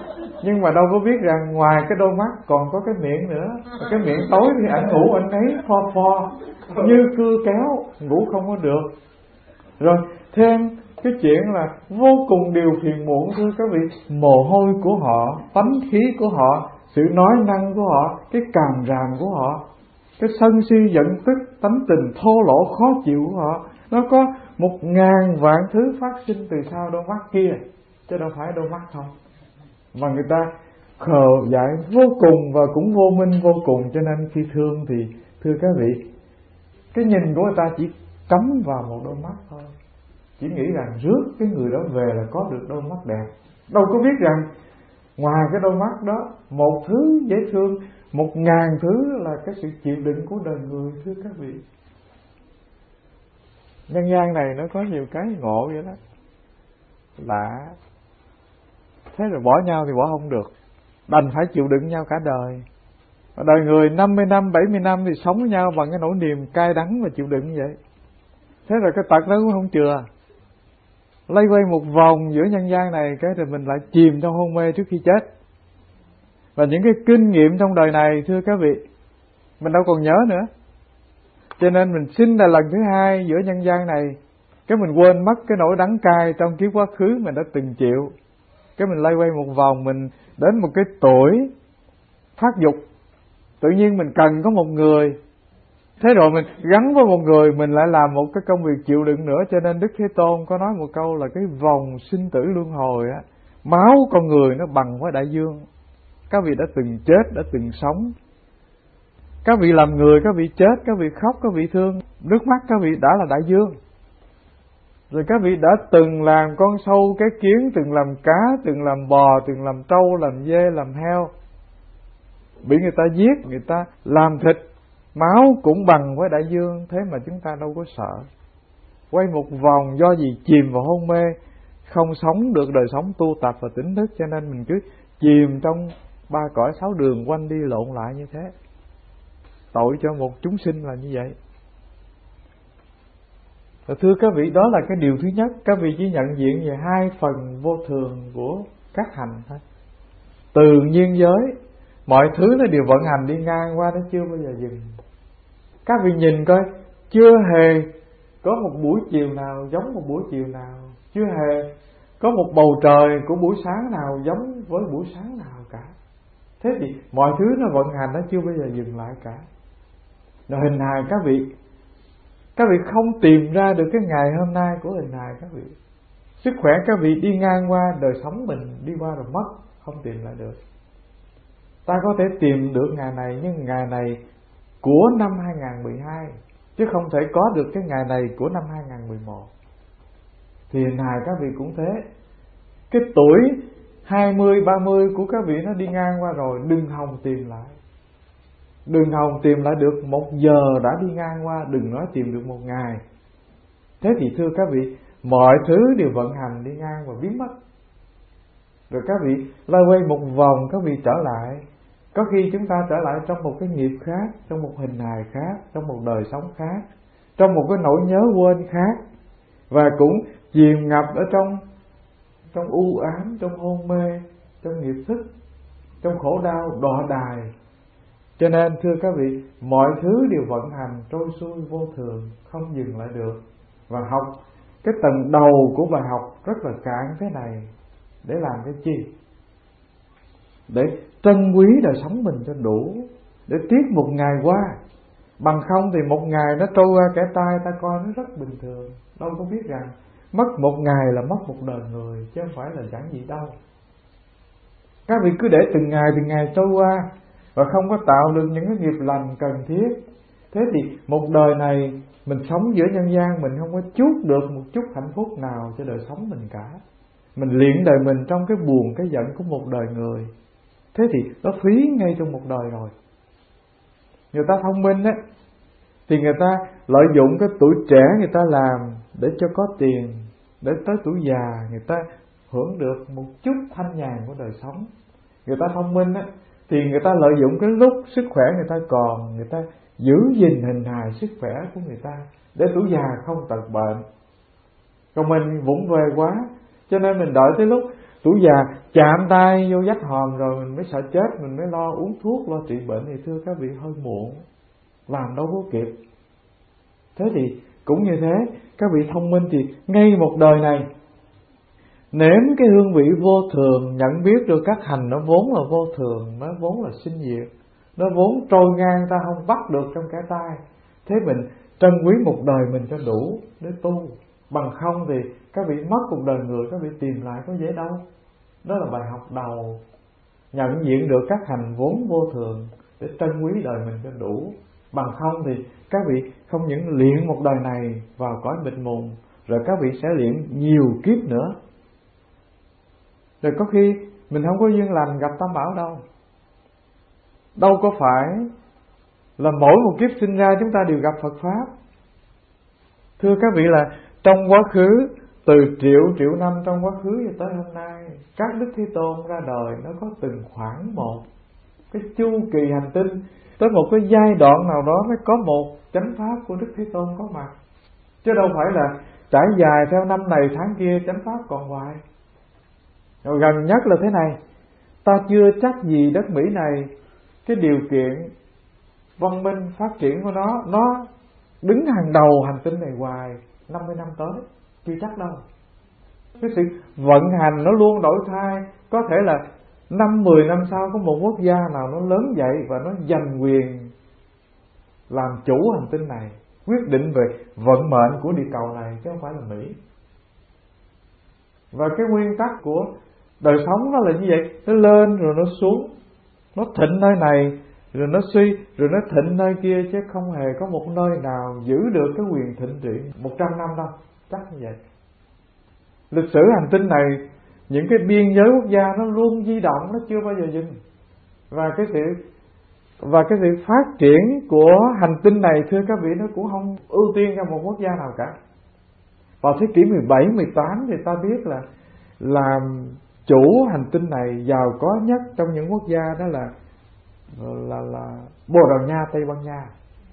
Nhưng mà đâu có biết rằng ngoài cái đôi mắt còn có cái miệng nữa. Cái miệng tối thì ảnh ngủ anh ấy pho pho như cưa kéo, ngủ không có được. Rồi thêm cái chuyện là vô cùng điều phiền muộn thưa các vị. Mồ hôi của họ, tánh khí của họ, sự nói năng của họ, cái càm ràm của họ, cái sân si giận tức, tánh tình thô lỗ khó chịu của họ, nó có một ngàn vạn thứ phát sinh từ sau đôi mắt kia, chứ đâu phải đôi mắt không. Mà người ta khờ dại vô cùng và cũng vô minh vô cùng. Cho nên khi thương thì thưa các vị, cái nhìn của người ta chỉ cắm vào một đôi mắt thôi, chỉ nghĩ rằng rước cái người đó về là có được đôi mắt đẹp. Đâu có biết rằng ngoài cái đôi mắt đó, một thứ dễ thương, một ngàn thứ là cái sự chịu đựng của đời người thưa các vị. Nhân gian này nó có nhiều cái ngộ vậy đó, lạ. Thế rồi bỏ nhau thì bỏ không được, đành phải chịu đựng nhau cả đời. Và đời người năm mươi năm, bảy mươi năm thì sống với nhau bằng cái nỗi niềm cay đắng và chịu đựng vậy. Thế rồi cái tật đó cũng không chừa, lây quay một vòng giữa nhân gian này, cái rồi mình lại chìm trong hôn mê trước khi chết. Và những cái kinh nghiệm trong đời này thưa các vị, mình đâu còn nhớ nữa. Cho nên mình sinh là lần thứ hai giữa nhân gian này, cái mình quên mất cái nỗi đắng cay trong kiếp quá khứ mình đã từng chịu. Cái mình lây quay một vòng, mình đến một cái tuổi phát dục, tự nhiên mình cần có một người. Thế rồi mình gắn với một người, mình lại làm một cái công việc chịu đựng nữa. Cho nên Đức Thế Tôn có nói một câu là cái vòng sinh tử luân hồi á, máu con người nó bằng với đại dương. Các vị đã từng chết, đã từng sống. Các vị làm người, các vị chết, các vị khóc, các vị thương, nước mắt các vị đã là đại dương. Rồi các vị đã từng làm con sâu cái kiến, từng làm cá, từng làm bò, từng làm trâu, làm dê, làm heo, bị người ta giết, người ta làm thịt, máu cũng bằng với đại dương. Thế mà chúng ta đâu có sợ. Quay một vòng do gì? Chìm vào hôn mê, không sống được đời sống tu tập và tỉnh thức. Cho nên mình cứ chìm trong ba cõi sáu đường, quanh đi lộn lại như thế. Tội cho một chúng sinh là như vậy. Và thưa các vị, đó là cái điều thứ nhất. Các vị chỉ nhận diện về hai phần vô thường của các hành thôi. Từ nhiên giới, mọi thứ nó đều vận hành đi ngang qua, nó chưa bao giờ dừng. Các vị nhìn coi, chưa hề có một buổi chiều nào giống một buổi chiều nào, chưa hề có một bầu trời của buổi sáng nào giống với buổi sáng nào cả. Thế thì mọi thứ nó vận hành, nó chưa bao giờ dừng lại cả. Rồi hình hài các vị, các vị không tìm ra được cái ngày hôm nay của hình hài các vị. Sức khỏe các vị đi ngang qua, đời sống mình đi qua rồi mất, không tìm lại được. Ta có thể tìm được ngày này, nhưng ngày này của năm hai không một hai, chứ không thể có được cái ngày này của năm hai không một một. Thì hình hài các vị cũng thế. Cái tuổi hai mươi, ba mươi của các vị nó đi ngang qua rồi, đừng hòng tìm lại. Đừng hòng tìm lại được một giờ đã đi ngang qua, đừng nói tìm được một ngày. Thế thì thưa các vị, mọi thứ đều vận hành đi ngang và biến mất. Rồi các vị lay quay một vòng, các vị trở lại. Có khi chúng ta trở lại trong một cái nghiệp khác, trong một hình hài khác, trong một đời sống khác, trong một cái nỗi nhớ quên khác, và cũng chìm ngập ở trong trong u ám, trong hôn mê, trong nghiệp thức, trong khổ đau đọa đài. Cho nên thưa các vị, mọi thứ đều vận hành trôi xuôi vô thường, không dừng lại được. Và học cái tầng đầu của bài học rất là cạn thế này để làm cái chi? Để trân quý đời sống mình cho đủ, để tiếc một ngày qua. Bằng không thì một ngày nó trôi qua kẻ tai, ta coi nó rất bình thường. Đâu có biết rằng mất một ngày là mất một đời người, chứ không phải là chẳng gì đâu. Các vị cứ để từng ngày từng ngày trôi qua và không có tạo được những cái nghiệp lành cần thiết. Thế thì một đời này mình sống giữa nhân gian, mình không có chút được một chút hạnh phúc nào cho đời sống mình cả. Mình luyện đời mình trong cái buồn, cái giận của một đời người. Thế thì nó phí ngay trong một đời rồi. Người ta thông minh á, thì người ta lợi dụng cái tuổi trẻ người ta làm để cho có tiền, để tới tuổi già người ta hưởng được một chút thanh nhàn của đời sống. Người ta thông minh á, thì người ta lợi dụng cái lúc sức khỏe người ta còn, người ta giữ gìn hình hài sức khỏe của người ta để tuổi già không tật bệnh. Còn mình vụng về quá, cho nên mình đợi tới lúc tuổi già chạm tay vô vách hòm rồi mình mới sợ chết, mình mới lo uống thuốc, lo trị bệnh, thì thưa các vị hơi muộn, làm đâu có kịp. Thế thì cũng như thế, các vị thông minh thì ngay một đời này nếm cái hương vị vô thường, nhận biết được các hành nó vốn là vô thường, nó vốn là sinh diệt, nó vốn trôi ngang, ta không bắt được trong cái tay. Thế mình trân quý một đời mình cho đủ để tu. Bằng không thì các vị mất một đời người, các vị tìm lại có dễ đâu. Đó là bài học đầu. Nhận diện được các hành vốn vô thường để trân quý đời mình cho đủ. Bằng không thì các vị không những luyện một đời này vào cõi mịt mùng, rồi các vị sẽ luyện nhiều kiếp nữa. Rồi có khi mình không có duyên lành gặp Tam Bảo đâu. Đâu có phải là mỗi một kiếp sinh ra chúng ta đều gặp Phật Pháp. Thưa các vị là trong quá khứ, từ triệu triệu năm trong quá khứ cho tới hôm nay, các Đức Thế Tôn ra đời nó có từng khoảng một cái chu kỳ hành tinh, tới một cái giai đoạn nào đó mới có một chánh pháp của Đức Thế Tôn có mặt. Chứ đâu phải là trải dài theo năm này tháng kia chánh pháp còn hoài. Rồi gần nhất là thế này, ta chưa chắc gì đất Mỹ này cái điều kiện văn minh phát triển của nó nó đứng hàng đầu hành tinh này hoài năm mươi năm tới, chưa chắc đâu. Cái sự vận hành nó luôn đổi thay. Có thể là năm mười năm sau có một quốc gia nào nó lớn dậy và nó giành quyền làm chủ hành tinh này, quyết định về vận mệnh của địa cầu này, chứ không phải là Mỹ. Và cái nguyên tắc của đời sống nó là như vậy, nó lên rồi nó xuống, nó thịnh nơi này rồi nó suy, rồi nó thịnh nơi kia, chứ không hề có một nơi nào giữ được cái quyền thịnh trị một trăm năm đâu, chắc như vậy. Lịch sử hành tinh này, những cái biên giới quốc gia nó luôn di động, nó chưa bao giờ dừng. Và cái sự và cái sự phát triển của hành tinh này, thưa các vị, nó cũng không ưu tiên cho một quốc gia nào cả. Vào thế kỷ mười bảy, mười tám thì ta biết là làm chủ hành tinh này giàu có nhất trong những quốc gia đó là là là Bồ Đào Nha, Tây Ban Nha.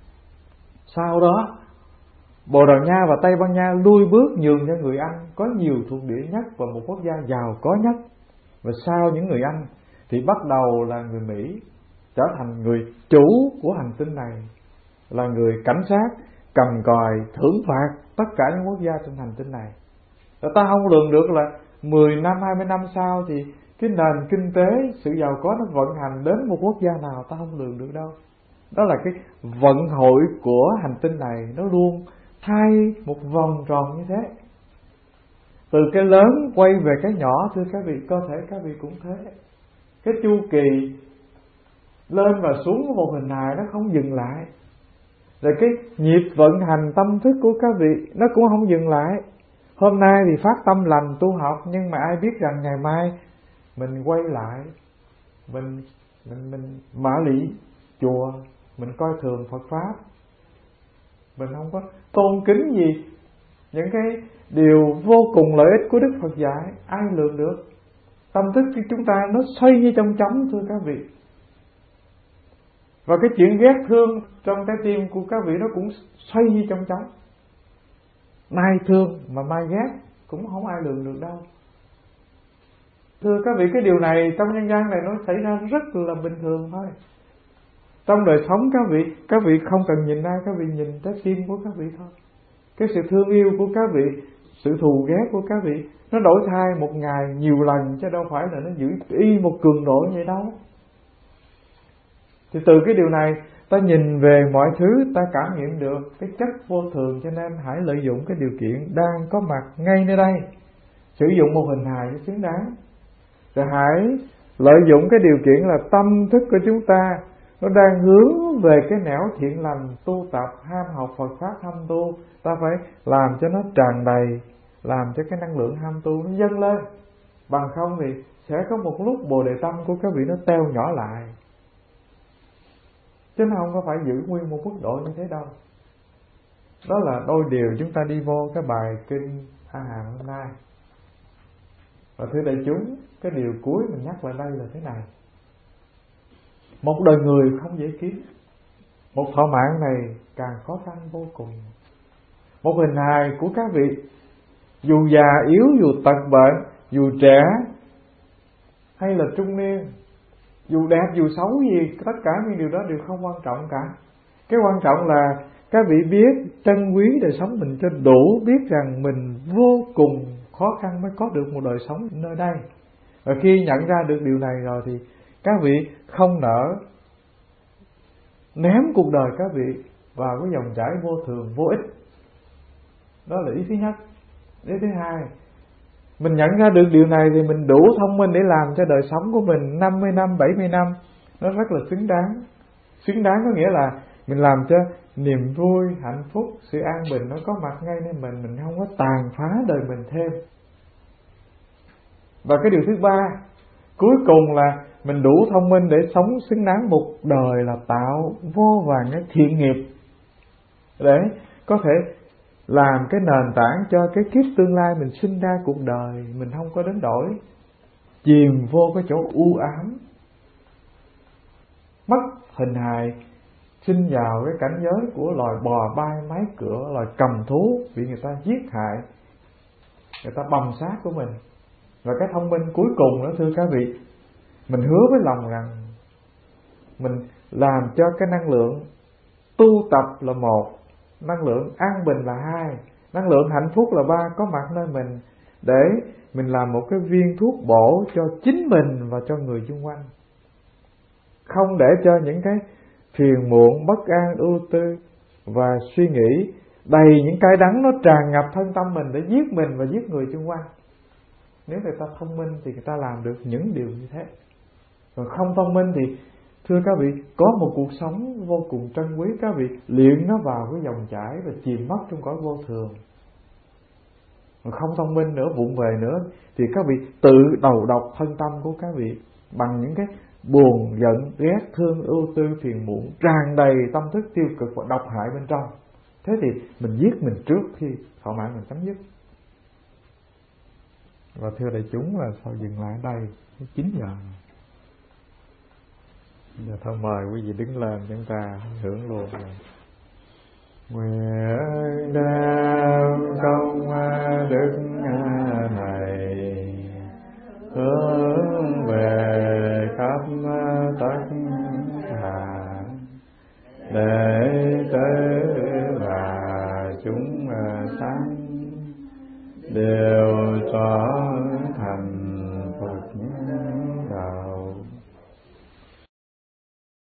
Sau đó Bồ Đào Nha và Tây Ban Nha lui bước nhường cho người Anh có nhiều thuộc địa nhất và một quốc gia giàu có nhất. Và sau những người Anh thì bắt đầu là người Mỹ trở thành người chủ của hành tinh này, là người cảnh sát cầm còi thưởng phạt tất cả những quốc gia trên hành tinh này. Và ta không lường được là mười năm, hai mươi năm sau thì cái nền kinh tế, sự giàu có nó vận hành đến một quốc gia nào, ta không lường được đâu. Đó là cái vận hội của hành tinh này, nó luôn thay một vòng tròn như thế. Từ cái lớn quay về cái nhỏ, thưa các vị, có thể các vị cũng thế. Cái chu kỳ lên và xuống của một hình hài nó không dừng lại. Rồi cái nhịp vận hành tâm thức của các vị nó cũng không dừng lại. Hôm nay thì phát tâm lành tu học, nhưng mà ai biết rằng ngày mai mình quay lại, mình mình mình mã lị chùa, mình coi thường Phật pháp, mình không có tôn kính gì những cái điều vô cùng lợi ích của Đức Phật dạy, ai lường được. Tâm thức của chúng ta nó xoay như trong chóng, thưa các vị. Và cái chuyện ghét thương trong trái tim của các vị nó cũng xoay như trong chóng. Mai thương mà mai ghét cũng không ai lường được đâu. Thưa các vị, cái điều này trong nhân gian này nó xảy ra rất là bình thường thôi. Trong đời sống các vị, các vị không cần nhìn ai, các vị nhìn trái tim của các vị thôi. Cái sự thương yêu của các vị, sự thù ghét của các vị nó đổi thay một ngày nhiều lần, chứ đâu phải là nó giữ y một cường độ như vậy đâu. Thì từ cái điều này ta nhìn về mọi thứ, ta cảm nghiệm được cái chất vô thường. Cho nên hãy lợi dụng cái điều kiện đang có mặt ngay nơi đây, sử dụng một hình hài cho xứng đáng. Rồi hãy lợi dụng cái điều kiện là tâm thức của chúng ta nó đang hướng về cái nẻo thiện lành, tu tập, ham học Phật pháp, ham tu. Ta phải làm cho nó tràn đầy, làm cho cái năng lượng ham tu nó dâng lên. Bằng không thì sẽ có một lúc bồ đề tâm của các vị nó teo nhỏ lại, chứ nó không có phải giữ nguyên một mức độ như thế đâu. Đó là đôi điều chúng ta đi vô cái bài kinh A Hàm hôm nay. Và thưa đại chúng, cái điều cuối mình nhắc lại đây là thế này: một đời người không dễ kiếm, một thọ mạng này càng khó khăn vô cùng. Một hình hài của các vị, dù già yếu, dù tật bệnh, dù trẻ, hay là trung niên, dù đẹp dù xấu gì, tất cả những điều đó đều không quan trọng cả. Cái quan trọng là các vị biết trân quý đời sống mình cho đủ, biết rằng mình vô cùng khó khăn mới có được một đời sống nơi đây. Và khi nhận ra được điều này rồi thì các vị không nỡ ném cuộc đời các vị vào cái dòng chảy vô thường vô ích. Đó là ý thứ nhất. Ý thứ hai, mình nhận ra được điều này thì mình đủ thông minh để làm cho đời sống của mình năm mươi năm, bảy mươi năm nó rất là xứng đáng. Xứng đáng có nghĩa là mình làm cho niềm vui, hạnh phúc, sự an bình nó có mặt ngay nơi mình, mình không có tàn phá đời mình thêm. Và cái điều thứ ba, cuối cùng là mình đủ thông minh để sống xứng đáng một đời là tạo vô vàn cái thiện nghiệp để có thể làm cái nền tảng cho cái kiếp tương lai mình sinh ra cuộc đời mình không có đánh đổi, chìm vô cái chỗ u ám, mất hình hài, sinh vào cái cảnh giới của loài bò bay máy cửa, loài cầm thú bị người ta giết hại, người ta bầm xác của mình. Và cái thông minh cuối cùng đó thưa các vị, mình hứa với lòng rằng mình làm cho cái năng lượng tu tập là một, năng lượng an bình là hai, năng lượng hạnh phúc là ba có mặt nơi mình, để mình làm một cái viên thuốc bổ cho chính mình và cho người xung quanh. Không để cho những cái phiền muộn, bất an, ưu tư và suy nghĩ đầy những cái đắng nó tràn ngập thân tâm mình để giết mình và giết người xung quanh. Nếu người ta thông minh thì người ta làm được những điều như thế. Còn không thông minh thì thưa các vị, có một cuộc sống vô cùng trân quý, các vị luyện nó vào cái dòng chảy và chìm mất trong cõi vô thường. Còn không thông minh nữa, vụng về nữa thì các vị tự đầu độc thân tâm của các vị bằng những cái buồn, giận, ghét, thương, ưu tư, phiền muộn tràn đầy tâm thức tiêu cực và độc hại bên trong. Thế thì mình giết mình trước khi thọ mạng mình chấm dứt. Và thưa đại chúng là sao dừng lại ở đây chín giờ. Giờ thôi mời quý vị đứng lên chúng ta hưởng luôn rồi. Nguyện đem công đức này hướng về khắp tất cả đệ tử và chúng sanh đều cho